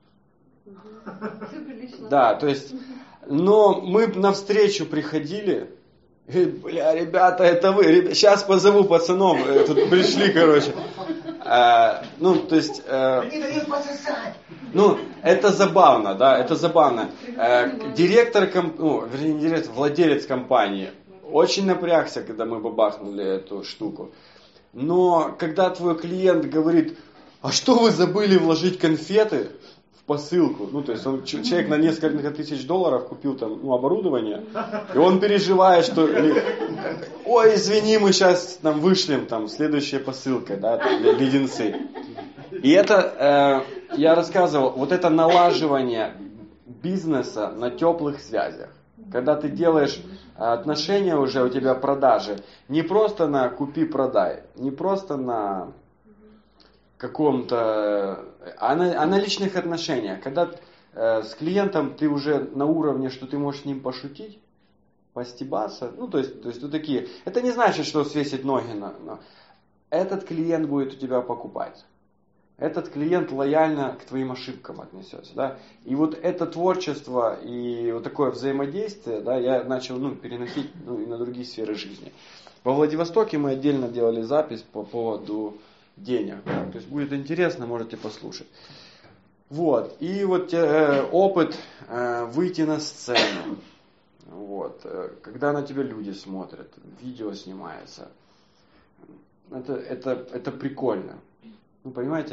Speaker 2: Все прилично.
Speaker 3: Да, то есть... Но мы навстречу приходили, и, бля, ребята, это вы, ребята, сейчас позову пацанов, тут пришли, короче. А, ну, то есть... А,
Speaker 4: Они дают пососать.
Speaker 3: Ну, это забавно, да, это забавно. А, директор, комп... ну, вернее, не директор, владелец компании очень напрягся, когда мы бабахнули эту штуку. Но когда твой клиент говорит, а что вы забыли вложить конфеты посылку, ну то есть он, человек на несколько тысяч долларов купил там, ну, оборудование, и он переживает, что, ой, извини, мы сейчас там вышлем там следующая посылка, да, там, леденцы. И это, э, я рассказывал, вот это налаживание бизнеса на теплых связях, когда ты делаешь отношения уже, у тебя продажи, не просто на купи-продай, не просто на каком-то, а на, а на личных отношениях. Когда э, с клиентом ты уже на уровне, что ты можешь с ним пошутить, постебаться, ну то есть, то есть вот такие. Это не значит, что свесить ноги на, на. Этот клиент будет у тебя покупать. Этот клиент лояльно к твоим ошибкам отнесется, да. И вот это творчество и вот такое взаимодействие, да, я начал, ну, переносить, ну, и на другие сферы жизни. Во Владивостоке мы отдельно делали запись по поводу денег. Да? То есть будет интересно, можете послушать. Вот. И вот э, опыт э, выйти на сцену. Вот. Когда на тебя люди смотрят, видео снимается. Это, это, это прикольно. Ну, понимаете,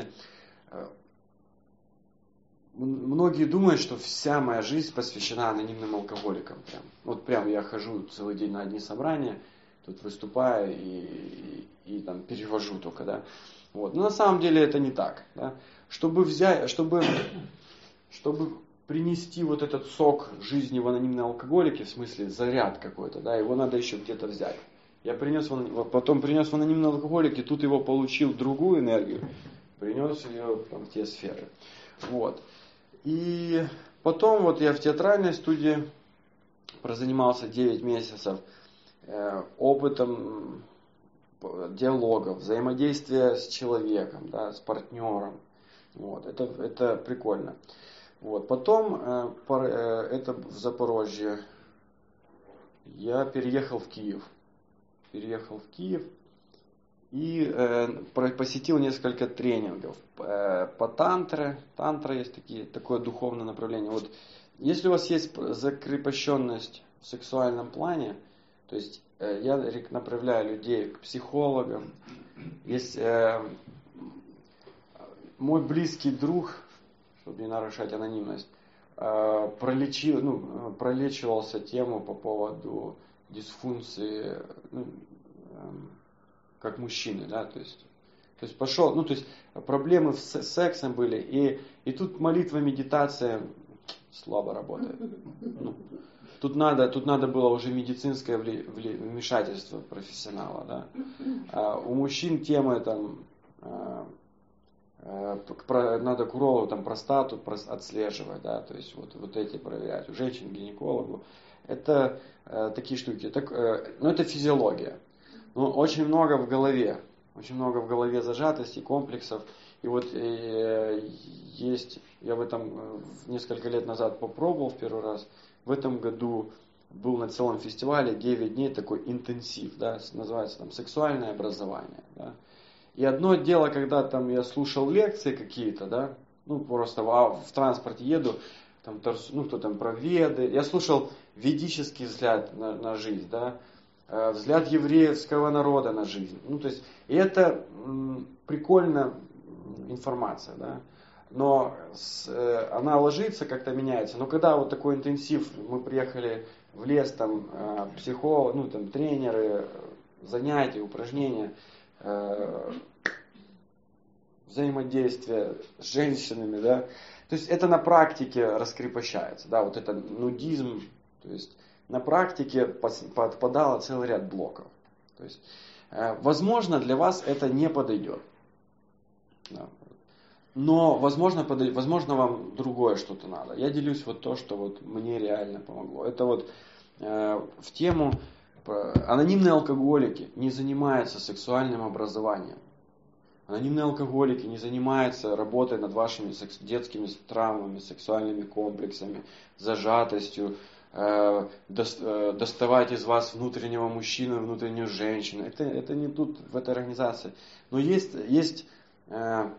Speaker 3: многие думают, что вся моя жизнь посвящена анонимным алкоголикам. Прям. Вот прям я хожу целый день на одни собрания, тут выступаю и, и, и там перевожу только, да. Вот. Но на самом деле это не так. Да? Чтобы взять, чтобы, чтобы принести вот этот сок жизни в анонимной алкоголике, в смысле заряд какой-то, да, его надо еще где-то взять. Я принес, потом принес в анонимный алкоголик, и тут его получил другую энергию, принес ее там, в те сферы. Вот. И потом вот я в театральной студии прозанимался девять месяцев э, опытом диалогов, взаимодействия с человеком, да, с партнером. Вот. Это, это прикольно. Вот. Потом, э, пар, э, это в Запорожье, я переехал в Киев. Переехал в Киев и э, посетил несколько тренингов э, по тантре. Тантра есть такие, такое духовное направление. Вот, если у вас есть закрепощенность в сексуальном плане, то есть э, я направляю людей к психологам. Есть э, мой близкий друг, чтобы не нарушать анонимность, э, пролечил, ну, пролечивался тему по поводу дисфункции, ну, эм, как мужчины, да, то есть, то есть пошел, ну, то есть проблемы с сексом были, и, и тут молитва, медитация слабо работает. Ну, тут надо, тут надо было уже медицинское вли, вли, вмешательство профессионала, да. А у мужчин темы там э, э, надо к урологу там простату отслеживать, да, то есть вот, вот эти проверять, у женщин гинекологу. Это э, такие штуки. Так, э, ну, это физиология. Но очень много в голове. Очень много в голове зажатостей, комплексов. И вот э, есть, я в этом э, несколько лет назад попробовал в первый раз. В этом году был на целом фестивале девять дней такой интенсив, да, называется там сексуальное образование. Да. И одно дело, когда там я слушал лекции какие-то, да, ну просто а, в транспорте еду, там, ну, кто там про Веды. Я слушал ведический взгляд на, на жизнь, да, взгляд еврейского народа на жизнь. Ну, то есть, и это м, прикольная информация, да, но с, э, она ложится, как-то меняется. Но когда вот такой интенсив, мы приехали в лес, там, э, психолог, ну, там, тренеры, занятия, упражнения, э, взаимодействие с женщинами, да, то есть это на практике раскрепощается, да, вот это нудизм, то есть на практике подпадало целый ряд блоков. То есть, э, возможно, для вас это не подойдет. Да. Но, возможно, подойдет, возможно, вам другое что-то надо. Я делюсь вот то, что вот мне реально помогло. Это вот э, в тему анонимные алкоголики не занимаются сексуальным образованием. Анонимные алкоголики не занимаются работой над вашими секс- детскими травмами, сексуальными комплексами, зажатостью, э, до, э, доставать из вас внутреннего мужчину, внутреннюю женщину. Это, это не тут, в этой организации. Но есть, есть, э,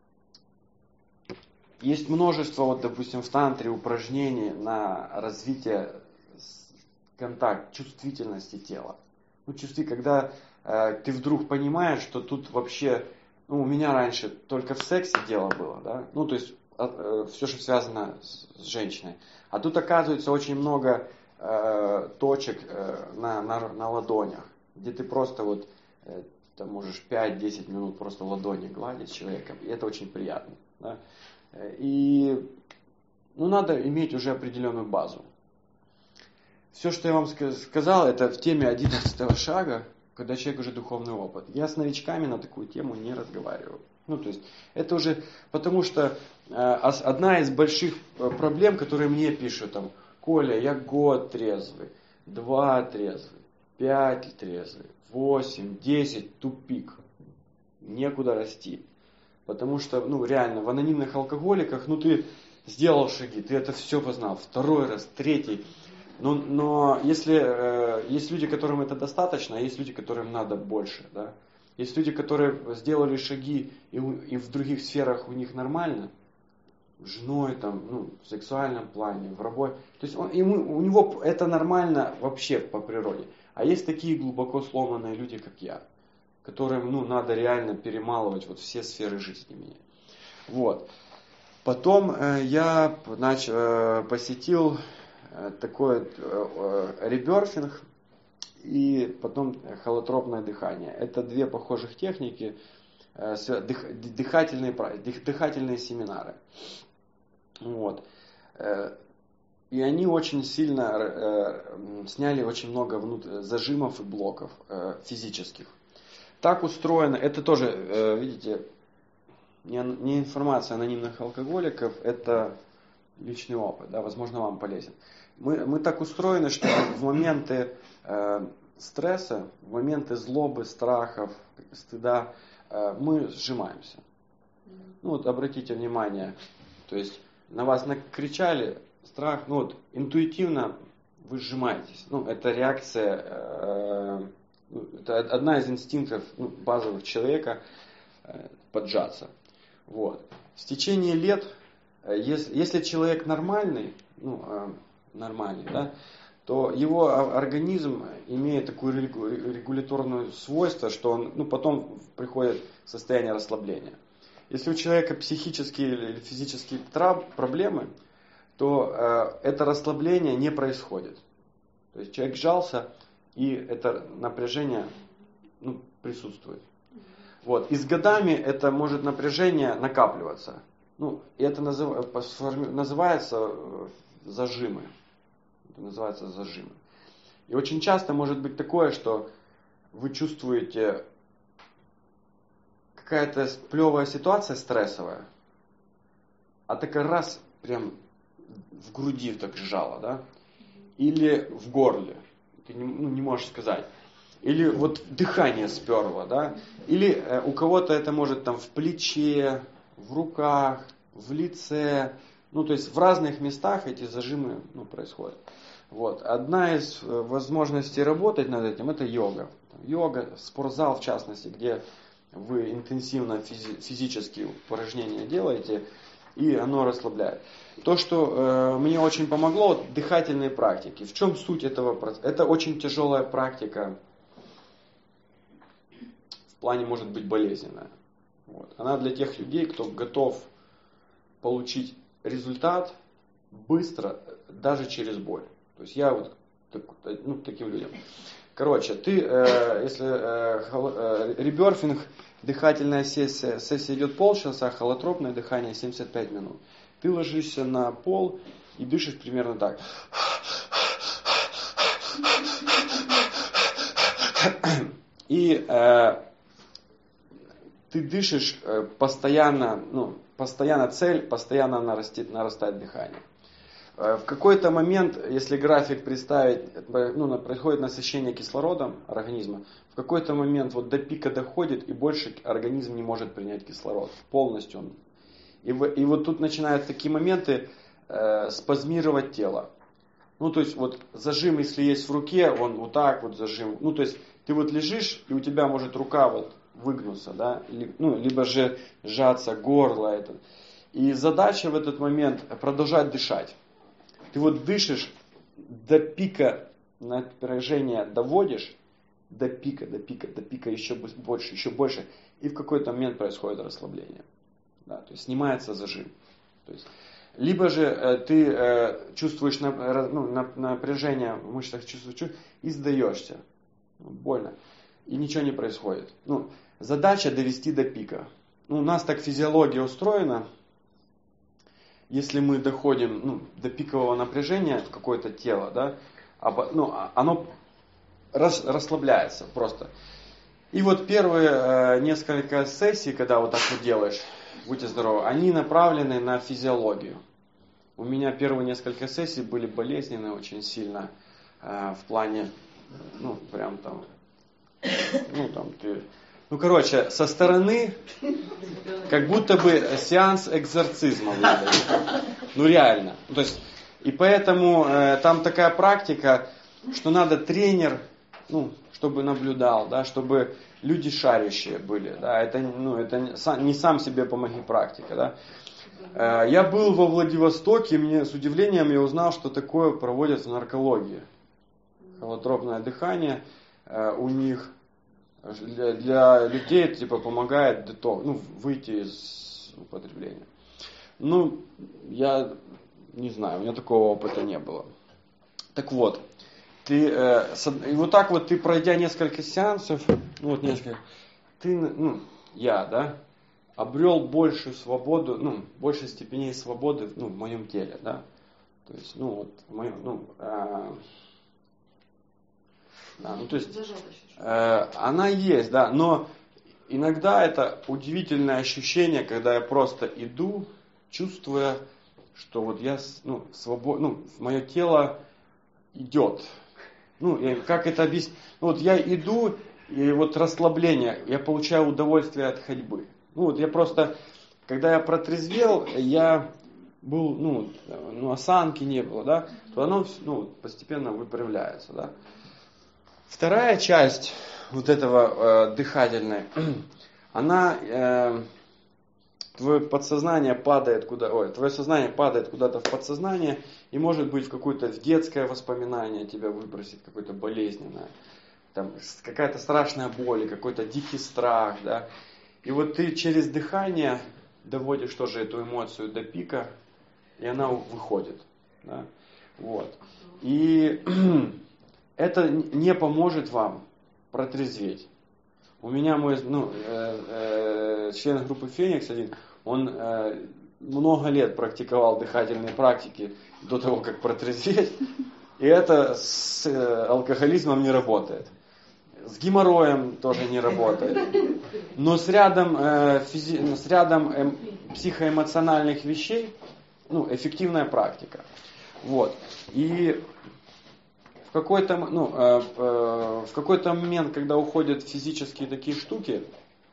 Speaker 3: есть множество, вот, допустим, в тантре упражнений на развитие контакта, чувствительности тела. Ну, чувстви, когда э, ты вдруг понимаешь, что тут вообще... Ну, у меня раньше только в сексе дело было, да, ну, то есть э, все, что связано с, с женщиной. А тут, оказывается, очень много э, точек э, на, на, на ладонях, где ты просто вот, э, там можешь пять-десять минут просто ладони гладить с человеком, и это очень приятно, да. И, ну, надо иметь уже определенную базу. Все, что я вам сказал, это в теме одиннадцатого шага, когда человек уже духовный опыт. Я с новичками на такую тему не разговариваю. Ну, то есть, это уже, потому что э, одна из больших проблем, которые мне пишут, там, Коля, я год трезвый, два трезвый, пять трезвый, восемь, десять, тупик. Некуда расти. Потому что, ну, реально, в анонимных алкоголиках, ну, ты сделал шаги, ты это все познал, второй раз, третий. Но, но если э, есть люди, которым это достаточно, а есть люди, которым надо больше, да. Есть люди, которые сделали шаги, и, и в других сферах у них нормально, с женой, там, ну, в сексуальном плане, в работе. То есть он, ему, у него это нормально вообще по природе. А есть такие глубоко сломанные люди, как я, которым, ну, надо реально перемалывать вот все сферы жизни меня. Вот. Потом э, я нач, э, посетил э, такой э, реберфинг и потом холотропное дыхание. Это две похожих техники, э, дых, дыхательные, дых, дыхательные семинары. Вот. Э, и они очень сильно э, сняли очень много внут... зажимов и блоков э, физических. Так устроено, это тоже, э, видите, не, не информация анонимных алкоголиков, это личный опыт, да, возможно, вам полезен. Мы, мы так устроены, что в моменты э, стресса, в моменты злобы, страхов, стыда, э, мы сжимаемся. Ну вот обратите внимание, то есть на вас накричали, страх, ну вот интуитивно вы сжимаетесь. Ну, это реакция, э, это одна из инстинктов, ну, базовых человека, э, поджаться. Вот. В течение лет, э, если, если человек нормальный, ну, э, нормальный, да, то его организм имеет такое регуляторное свойство, что он, ну, потом приходит в состояние расслабления. Если у человека психические или физические трав- проблемы, то э, это расслабление не происходит. То есть человек сжался, и это напряжение, ну, присутствует. Вот. И с годами это может напряжение накапливаться. Ну, и это назыв, называется зажимы. Это называется зажимы. И очень часто может быть такое, что вы чувствуете какая-то плевая ситуация стрессовая, а такая раз прям в груди так сжало, да? Или в горле, ты не, ну, не можешь сказать. Или вот дыхание сперло, да? Или э, у кого-то это может там в плече, в руках, в лице, ну то есть в разных местах эти зажимы, ну, происходят. Вот. Одна из возможностей работать над этим — это йога. Йога, спортзал в частности, где вы интенсивно физи- физические упражнения делаете, и оно расслабляет. То, что э, мне очень помогло, вот, дыхательные практики. В чем суть этого процесса? Это очень тяжелая практика, в плане может быть болезненная. Вот. Она для тех людей, кто готов получить результат быстро, даже через боль. То есть я вот так, ну, таким людям. Короче, ты, э, если э, э, реберфинг, дыхательная сессия, сессия идет полчаса, холотропное дыхание семьдесят пять минут. Ты ложишься на пол и дышишь примерно так. И э, ты дышишь э, постоянно, ну, постоянно цель, постоянно нарастет, нарастает дыхание. В какой-то момент, если график представить, ну, происходит насыщение кислородом организма, в какой-то момент вот до пика доходит, и больше организм не может принять кислород. Полностью он. И, в, и вот тут начинают такие моменты э, спазмировать тело. Ну, то есть, вот зажим, если есть в руке, он вот так вот зажим. Ну, то есть, ты вот лежишь, и у тебя может рука вот выгнуться, да, или, ну, либо же сжаться, горло это. И задача в этот момент продолжать дышать. Ты вот дышишь, до пика напряжения доводишь, до пика, до пика, до пика еще больше, еще больше, и в какой-то момент происходит расслабление. Да, то есть снимается зажим. То есть, либо же э, ты э, чувствуешь нап, ну, напряжение в мышцах, чувствуешь, и сдаешься. Ну, больно. И ничего не происходит. Ну, задача довести до пика. Ну, у нас так физиология устроена. Если мы доходим, ну, до пикового напряжения в какое-то тело, да, ну, оно рас, расслабляется просто. И вот первые э, несколько сессий, когда вот так вот делаешь, будьте здоровы, они направлены на физиологию. У меня первые несколько сессий были болезненные очень сильно э, в плане, ну, прям там, ну, там ты... Ну, короче, со стороны, как будто бы сеанс экзорцизма выглядит. Ну, реально. То есть, и поэтому э, там такая практика, что надо тренер, ну, чтобы наблюдал, да, чтобы люди шарящие были. Да, это, ну, это не сам себе помоги практика. Да. Э, Я был во Владивостоке, мне с удивлением я узнал, что такое проводят в наркологии. Холотропное дыхание э, у них для, для людей типа помогает деток, ну, выйти из употребления. Ну, я не знаю, у меня такого опыта не было. Так вот, ты э, и вот так вот ты, пройдя несколько сеансов, ну вот несколько, ты, ну, я, да, обрел большую свободу, ну, больше степеней свободы, ну, в моем теле, да. То есть, ну, вот, в моем, ну, э, да, ну, то есть, э, она есть, да, но иногда это удивительное ощущение, когда я просто иду, чувствуя, что вот я, ну, свобод, ну, мое тело идет. Ну, я, как это объяснить? Ну, вот я иду, и вот расслабление, я получаю удовольствие от ходьбы. Ну, вот я просто, когда я протрезвел, я был, ну, ну осанки не было, да, то оно, ну, постепенно выправляется, да. Вторая часть вот этого э, дыхательной, она, э, твое подсознание падает куда, ой, твое сознание падает куда-то в подсознание и может быть в какое-то в детское воспоминание тебя выбросит, какое-то болезненное, там какая-то страшная боль, какой-то дикий страх, да. И вот ты через дыхание доводишь тоже эту эмоцию до пика, и она выходит, да. Вот. И это не поможет вам протрезветь. У меня мой, ну, э, э, член группы Феникс один, он э, много лет практиковал дыхательные практики до того, как протрезветь, и это с э, алкоголизмом не работает. С геморроем тоже не работает. Но с рядом, э, физи... с рядом э, психоэмоциональных вещей, ну, эффективная практика. Вот. И в какой-то, ну, э, э, в какой-то момент, когда уходят физические такие штуки,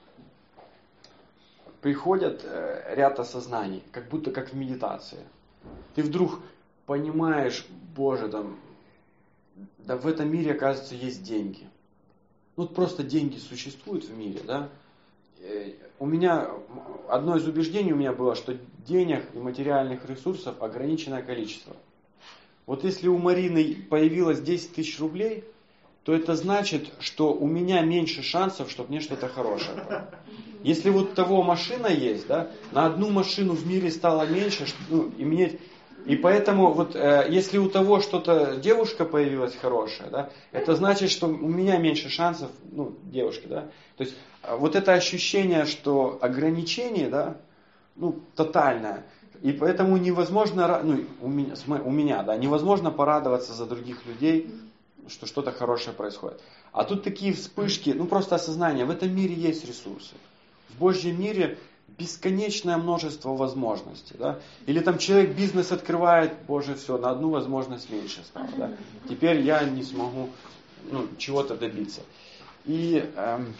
Speaker 3: приходят э, ряд осознаний, как будто как в медитации. Ты вдруг понимаешь, Боже, там, да в этом мире, оказывается, есть деньги. Ну, вот просто деньги существуют в мире, да. Э, у меня, одно из убеждений у меня было, что денег и материальных ресурсов ограниченное количество. Вот если у Марины появилось десять тысяч рублей, то это значит, что у меня меньше шансов, чтобы мне что-то хорошее было. Если вот того машина есть, да, на одну машину в мире стало меньше, ну, и мне... И поэтому вот э, если у того что-то девушка появилась хорошая, да, это значит, что у меня меньше шансов, ну, девушки, да. То есть вот это ощущение, что ограничение, да, ну, тотальное. И поэтому невозможно, ну, у меня, у меня, да, невозможно порадоваться за других людей, что что-то хорошее происходит. А тут такие вспышки, ну, просто осознание, в этом мире есть ресурсы. В Божьем мире бесконечное множество возможностей, да. Или там человек бизнес открывает, Боже, все, на одну возможность меньше стало, да. Теперь я не смогу, ну, чего-то добиться. И эм,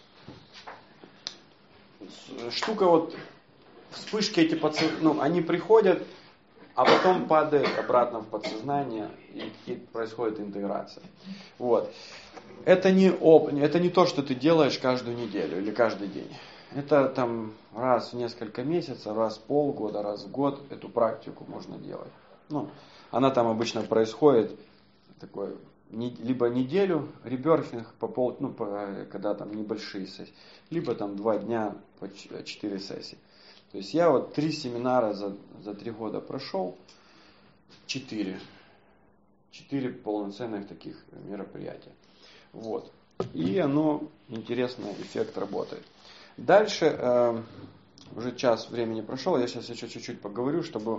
Speaker 3: штука вот, вспышки эти, подсо... ну, они приходят, а потом падают обратно в подсознание, и, и происходит интеграция. Вот. Это не, оп... это не то, что ты делаешь каждую неделю или каждый день. Это там раз в несколько месяцев, раз в полгода, раз в год эту практику можно делать. Ну, она там обычно происходит такой, не, либо неделю, реберфинг по пол, ну, по, когда там небольшие сессии, либо там два дня по четыре сессии. То есть я вот три семинара за, за три года прошел, четыре. Четыре полноценных таких мероприятия. Вот. И оно, интересный эффект работает. Дальше, э, уже час времени прошел, я сейчас еще чуть-чуть поговорю, чтобы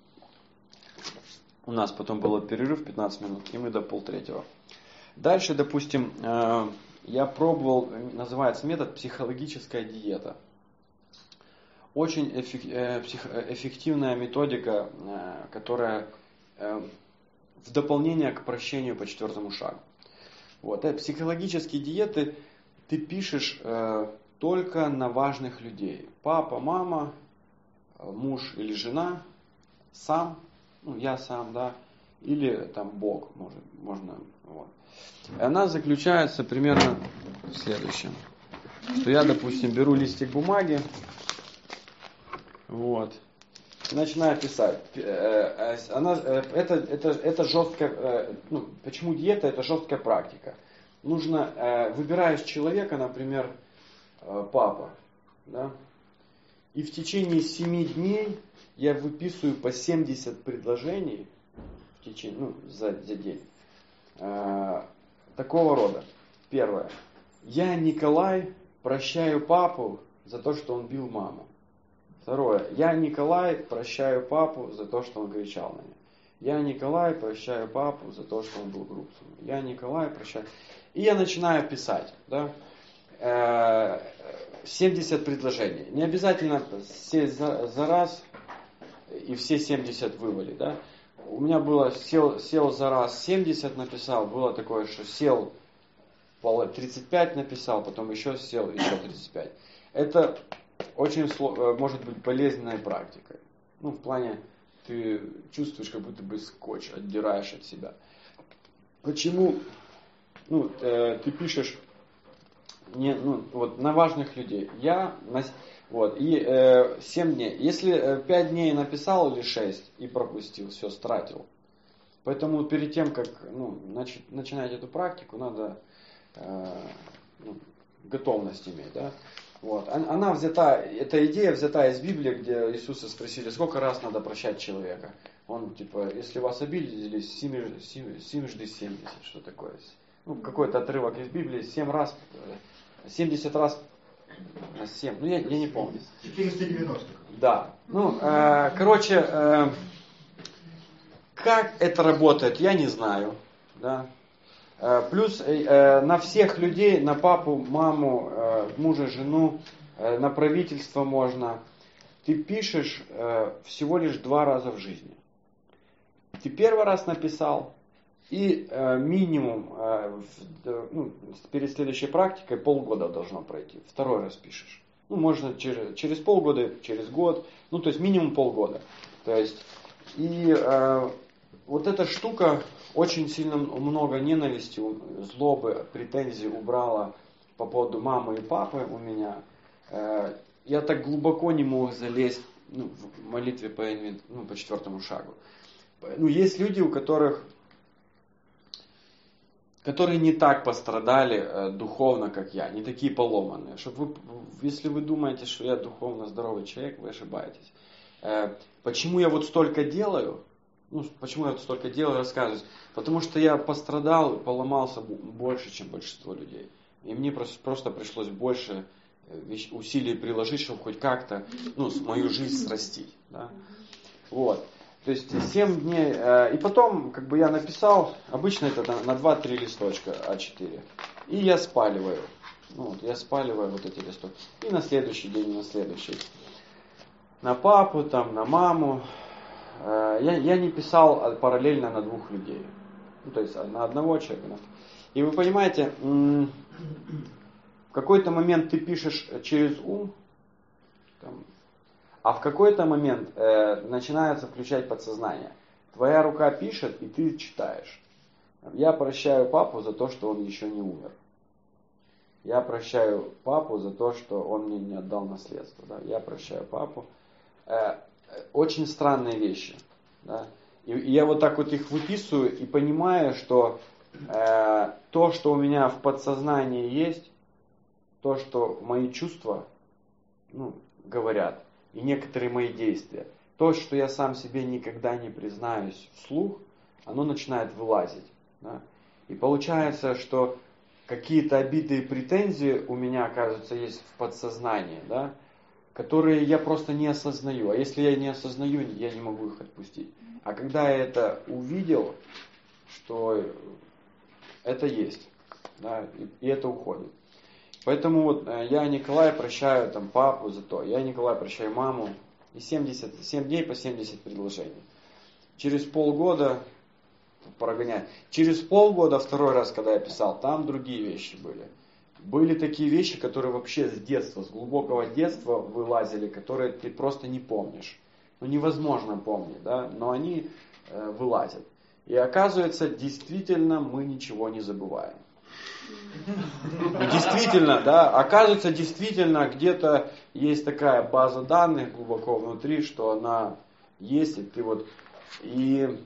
Speaker 3: у нас потом был перерыв пятнадцать минут, и мы до полтретьего. Дальше, допустим, э, я пробовал, называется метод психологическая диета. Очень эффективная методика, которая в дополнение к прощению по четвертому шагу. Вот. Психологические диеты ты пишешь только на важных людей. Папа, мама, муж или жена, сам, ну я сам, да, или там Бог, может, можно. Вот. И она заключается примерно в следующем. Что я, допустим, беру листик бумаги, вот, начинаю писать. Она, это, это, это жесткая, ну, почему диета? Это жесткая практика. Нужно, выбираешь человека, например, папа, да, и в течение семи дней я выписываю по семьдесят предложений в течение, ну, за, за день. Такого рода. Первое. Я, Николай, прощаю папу за то, что он бил маму. Второе. Я, Николай, прощаю папу за то, что он кричал на меня. Я, Николай, прощаю папу за то, что он был груб со мной. Я, Николай, прощаю. И я начинаю писать. Да? семьдесят предложений. Не обязательно сесть за, за раз и все семьдесят вывалить. Да? У меня было, сел, сел за раз семьдесят написал, было такое, что сел тридцать пять написал, потом еще сел, еще тридцать пять. Это очень может быть болезненной практикой. Ну, в плане, ты чувствуешь, как будто бы скотч отдираешь от себя. Почему? Ну, э, ты пишешь не, ну, вот, на важных людей. Я, на, вот, и э, семь дней. Если э, пять дней написал или шесть и пропустил, все, стратил. Поэтому перед тем, как ну, нач, начинать эту практику, надо э, ну, готовность иметь. Да? Вот. Она взята, эта идея взята из Библии, где Иисуса спросили, сколько раз надо прощать человека. Он, типа, если вас обидели, семежды семьдесят, что такое? Ну, какой-то отрывок из Библии, семь раз, семьдесят раз, семь, ну я, я не помню.
Speaker 4: четыреста девяносто.
Speaker 3: Да. Ну, э, короче, э, как это работает, я не знаю. Да. Э, плюс э, на всех людей, на папу, маму, э, мужа, жену, э, на правительство можно. Ты пишешь э, всего лишь два раза в жизни. Ты первый раз написал, и э, минимум э, в, ну, перед следующей практикой полгода должно пройти. Второй раз пишешь. Ну, можно через, через полгода, через год. Ну, то есть минимум полгода. То есть, и э, вот эта штука очень сильно много ненависти, злобы, претензий убрала по поводу мамы и папы у меня. Э, я так глубоко не мог залезть ну, в молитве по, ну, по четвертому шагу. Ну, есть люди, у которых которые не так пострадали э, духовно, как я, не такие поломанные. Чтоб вы, если вы думаете, что я духовно здоровый человек, вы ошибаетесь. Э, почему я вот столько делаю? Ну, почему я вот столько делаю, рассказываю? Потому что я пострадал и поломался больше, чем большинство людей. И мне просто, просто пришлось больше усилий приложить, чтобы хоть как-то ну, мою жизнь срастить. Да? Вот. То есть семь дней, э, и потом, как бы я написал, обычно это на, на два-три листочка а четыре, и я спаливаю, ну, вот, я спаливаю вот эти листочки, и на следующий день, и на следующий, на папу, там, на маму, э, я, я не писал параллельно на двух людей, ну, то есть на одного человека, и вы понимаете, м- в какой-то момент ты пишешь через ум, там, а в какой-то момент э, начинается включать подсознание. Твоя рука пишет, и ты читаешь. Я прощаю папу за то, что он еще не умер. Я прощаю папу за то, что он мне не отдал наследство. Да? Я прощаю папу. Э, очень странные вещи. Да? И, и я вот так вот их выписываю и понимаю, что э, то, что у меня в подсознании есть, то, что мои чувства ну, говорят, и некоторые мои действия. То, что я сам себе никогда не признаюсь вслух, оно начинает вылазить. Да? И получается, что какие-то обиды и претензии у меня, оказывается, есть в подсознании, да? Которые я просто не осознаю. А если я не осознаю, я не могу их отпустить. А когда я это увидел, что это есть, да? и, и это уходит. Поэтому вот я, Николай, прощаю там, папу за то, я, Николай, прощаю маму. И семьдесят, семь дней по семьдесят предложений. Через полгода прогонять. Через полгода, второй раз, когда я писал, там другие вещи были. Были такие вещи, которые вообще с детства, с глубокого детства вылазили, которые ты просто не помнишь. Ну невозможно помнить, да, но они э, вылазят. И оказывается, действительно мы ничего не забываем. И действительно, да, оказывается, действительно где-то есть такая база данных глубоко внутри, что она есть, и ты вот... И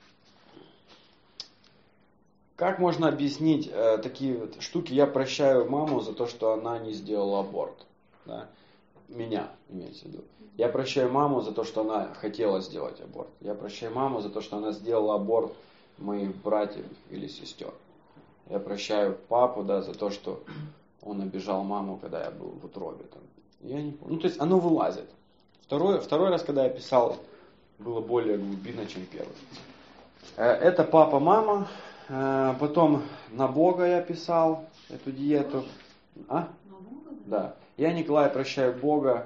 Speaker 3: как можно объяснить э, такие вот штуки? Я прощаю маму за то, что она не сделала аборт. Да? Меня, имеется в виду. Я прощаю маму за то, что она хотела сделать аборт. Я прощаю маму за то, что она сделала аборт моих братьев или сестер. Я прощаю папу, да, за то, что он обижал маму, когда я был в утробе. Там. Я не помню. Ну, то есть оно вылазит. Второй, второй раз, когда я писал, было более глубинно, чем первый. Это папа, мама. Потом на Бога я писал эту диету. А? Да. Я, Николай, прощаю Бога.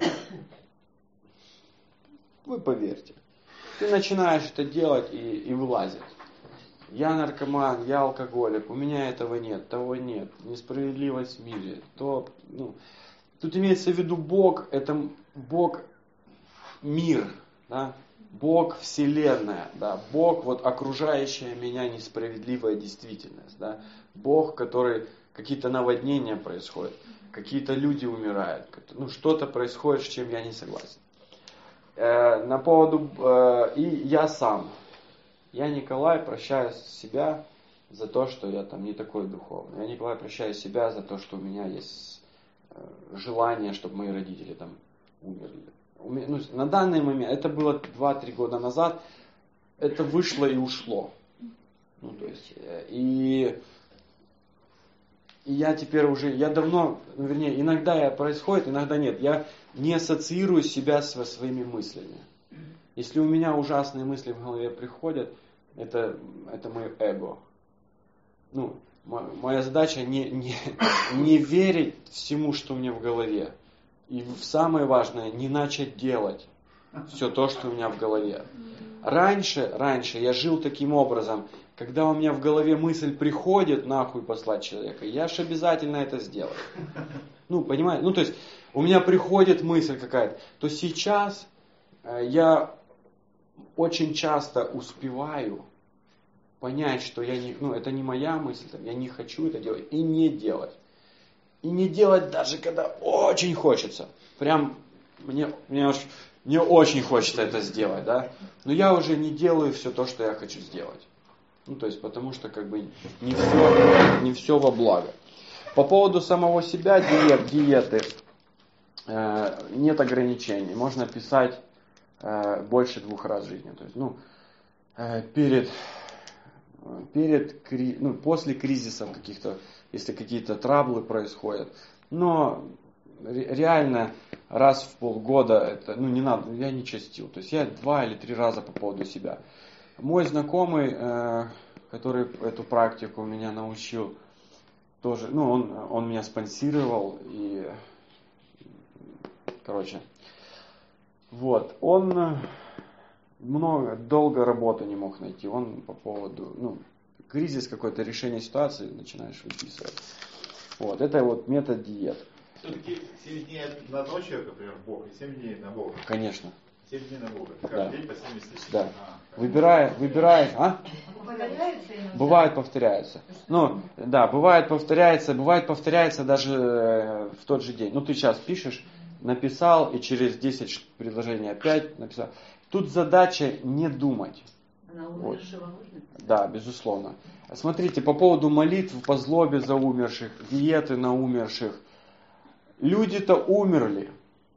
Speaker 3: Вы поверьте. Ты начинаешь это делать и, и вылазит. Я наркоман, я алкоголик, у меня этого нет, того нет. Несправедливость в мире. То, ну, тут имеется в виду Бог, это Бог мир, да? Бог вселенная, да? Бог вот окружающая меня несправедливая действительность, да? Бог, который какие-то наводнения происходят, какие-то люди умирают, ну что-то происходит, с чем я не согласен. Э, на поводу э, и я сам, я, Николай, прощаю себя за то, что я там не такой духовный. Я, Николай, прощаю себя за то, что у меня есть э, желание, чтобы мои родители там умерли. Ну, на данный момент, это было два-три года назад, это вышло и ушло. Ну, то есть, и, и я теперь уже, я давно, ну, вернее, иногда я происходит, иногда нет. Я не ассоциирую себя со своими мыслями. Если у меня ужасные мысли в голове приходят, это, это мое эго. Ну, моя задача не, не, не верить всему, что у меня в голове. И самое важное, не начать делать все то, что у меня в голове. Раньше, раньше я жил таким образом, когда у меня в голове мысль приходит, нахуй послать человека, я же обязательно это сделаю. Ну, понимаете? Ну, то есть, у меня приходит мысль какая-то, то сейчас я очень часто успеваю понять, что я не, ну, это не моя мысль, я не хочу это делать, и не делать. И не делать даже когда очень хочется. Прям мне, мне, уж, мне очень хочется это сделать, да. Но я уже не делаю все то, что я хочу сделать. Ну, то есть, потому что как бы не все, не все во благо. По поводу самого себя, диет, диеты, э, нет ограничений. Можно писать э, больше двух раз в жизни. То есть, ну, э, перед, перед, ну, после кризисов каких-то, если какие-то траблы происходят. Но реально раз в полгода это, ну не надо, я не частил. То есть я два или три раза по поводу себя. Мой знакомый, э, который эту практику меня научил, тоже, ну он, он меня спонсировал и, короче, вот, он много, долго работы не мог найти. Он по поводу, ну, кризис какой-то, решение ситуации начинаешь выписывать. Вот, это вот метод диет.
Speaker 4: Все-таки семь дней на одного человека, например, Бог, и семь дней на Бога.
Speaker 3: Конечно.
Speaker 4: семь дней на Бога. Каждый
Speaker 3: Да.
Speaker 4: день по семьдесят тысяч.
Speaker 3: Да.
Speaker 4: А,
Speaker 3: Выбирая, выбирая, а?
Speaker 1: Повторяется иногда?
Speaker 3: Бывает повторяется. Ну, да, бывает повторяется, бывает повторяется даже в тот же день. Ну, ты сейчас пишешь, написал, и через десять предложений опять написал. Тут задача не думать.
Speaker 1: На
Speaker 3: Вот.
Speaker 1: умершего можно?
Speaker 3: Да, безусловно. Смотрите, по поводу молитв по злобе за умерших, диеты на умерших. Люди-то умерли,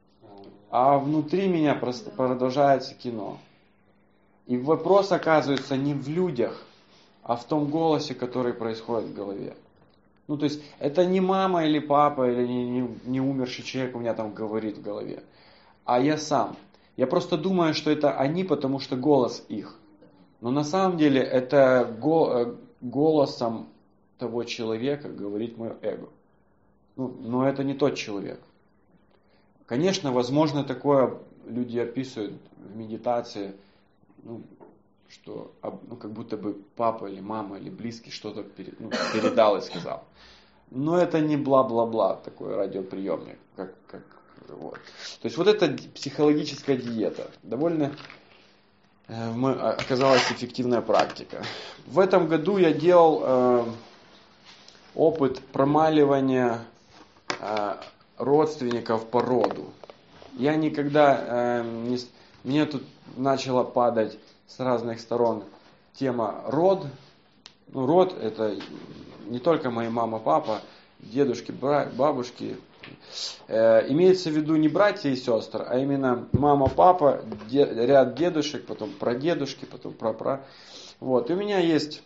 Speaker 3: а внутри меня просто продолжается кино. И вопрос оказывается не в людях, а в том голосе, который происходит в голове. Ну, то есть, это не мама или папа, или не, не, не умерший человек у меня там говорит в голове, а я сам. Я просто думаю, что это они, потому что голос их. Но на самом деле это го, голосом того человека говорит мое эго. Ну, но это не тот человек. Конечно, возможно, такое люди описывают в медитации, ну, что ну, как будто бы папа или мама или близкий что-то перед, ну, передал и сказал. Но это не бла-бла-бла, такой радиоприемник. Как, как, вот. То есть вот это психологическая диета. Довольно э, оказалась эффективная практика. В этом году я делал э, опыт промаливания э, родственников по роду. Я никогда э, не, мне тут начала падать с разных сторон тема род. Ну, род это не только мои мама, папа, дедушки, бабушки. Э, имеется в виду не братья и сестры, а именно мама, папа, де, ряд дедушек, потом прадедушки, потом прапра. Вот. И у меня есть...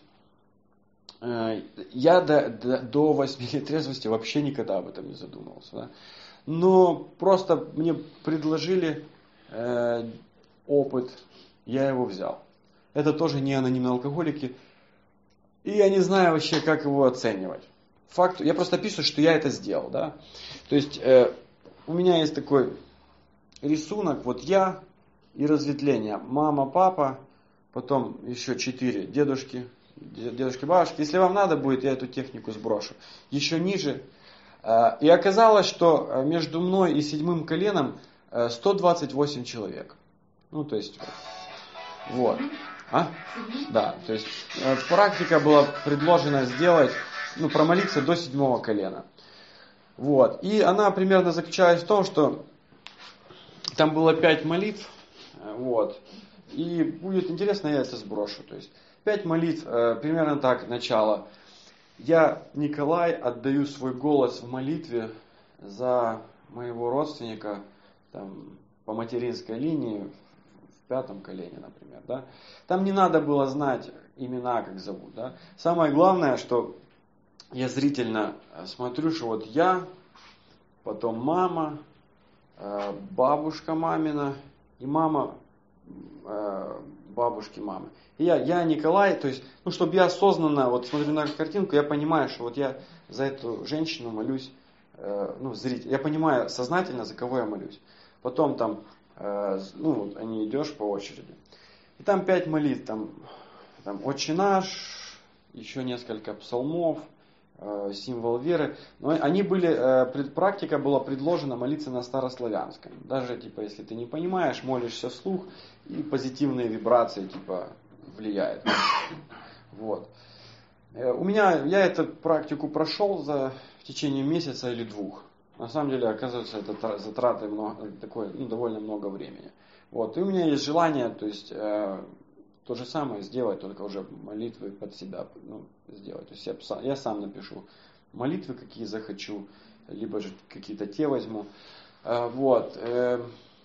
Speaker 3: Э, я до, до, до восьми лет трезвости вообще никогда об этом не задумывался. Да? Но просто мне предложили э, опыт, я его взял. Это тоже не анонимные алкоголики. И я не знаю вообще, как его оценивать. Факт, я просто описываю, что я это сделал. Да? То есть э, у меня есть такой рисунок, вот я и разветвление. Мама, папа, потом еще четыре дедушки, дедушки, бабушки. Если вам надо будет, я эту технику сброшу. Еще ниже. Э, и оказалось, что между мной и седьмым коленом э, сто двадцать восемь человек. Ну, то есть, вот. А? Да, то есть э, практика была предложена сделать, ну, промолиться до седьмого колена. Вот. И она примерно заключалась в том, что там было пять молитв, вот. И будет интересно, я это сброшу. То есть пять молитв, э, примерно так, начало. Я, Николай, отдаю свой голос в молитве за моего родственника там, по материнской линии, в пятом колене, например. Да? Там не надо было знать имена, как зовут. Да? Самое главное, что я зрительно смотрю, что вот я, потом мама, бабушка мамина и мама бабушки мамы. И я, я Николай, то есть, ну, чтобы я осознанно вот смотрю на картинку, я понимаю, что вот я за эту женщину молюсь, ну, зритель. Я понимаю сознательно, за кого я молюсь. Потом там, ну, они идешь по очереди. И там пять молитв, там, там «Отче наш», еще несколько псалмов, символ веры. Но они были, практика была предложена молиться на старославянском. Даже, типа, если ты не понимаешь, молишься вслух, и позитивные вибрации, типа, влияют. Вот. У меня, я эту практику прошел за, в течение месяца или двух. На самом деле, оказывается, это затраты много, такое, ну, довольно много времени. Вот. И у меня есть желание, то есть, э, то же самое сделать, только уже молитвы под себя, ну, сделать. То есть я, я сам напишу молитвы, какие захочу, либо же какие-то те возьму. Э, вот. Э,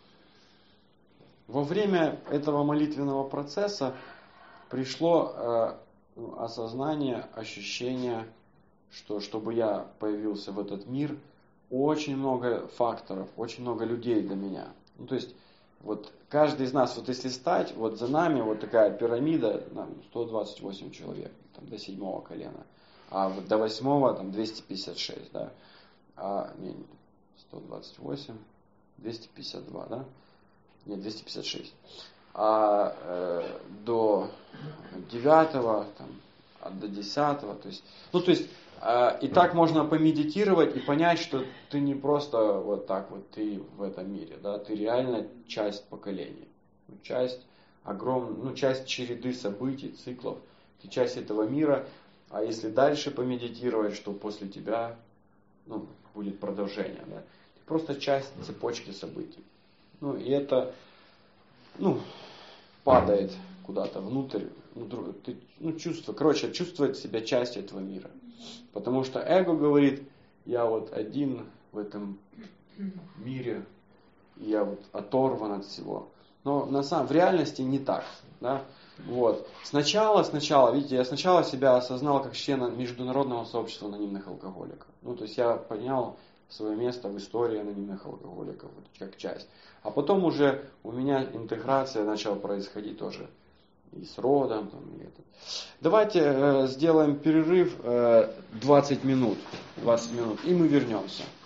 Speaker 3: во время этого молитвенного процесса пришло э, осознание, ощущение, что чтобы я появился в этот мир, очень много факторов, очень много людей для меня. Ну, то есть, вот каждый из нас, вот если стать, вот за нами вот такая пирамида, там, сто двадцать восемь человек, там, до седьмого колена, а вот до восьмого там двести пятьдесят шесть, да, а, не, сто двадцать восемь, двести пятьдесят два, да, нет, двести пятьдесят шесть, а э, до девятого, там, а до десятого, то есть, ну, то есть, и так можно помедитировать и понять, что ты не просто вот так вот, ты в этом мире, да, ты реально часть поколений, часть огромной, ну, часть череды событий, циклов, ты часть этого мира, а если дальше помедитировать, что после тебя, ну, будет продолжение, да, ты просто часть цепочки событий. Ну, и это, ну, падает куда-то внутрь, ну, ты, ну, чувство, короче, чувствовать себя частью этого мира. Потому что эго говорит, я вот один в этом мире, и я вот оторван от всего. Но на самом, в реальности не так. Да? Вот. Сначала, сначала, видите, я сначала себя осознал как члена международного сообщества анонимных алкоголиков. Ну, то есть я понял свое место в истории анонимных алкоголиков, вот, как часть. А потом уже у меня интеграция начала происходить тоже. И с родом. Там, и это. Давайте э, сделаем перерыв э, двадцать минут. двадцать минут. И мы вернемся.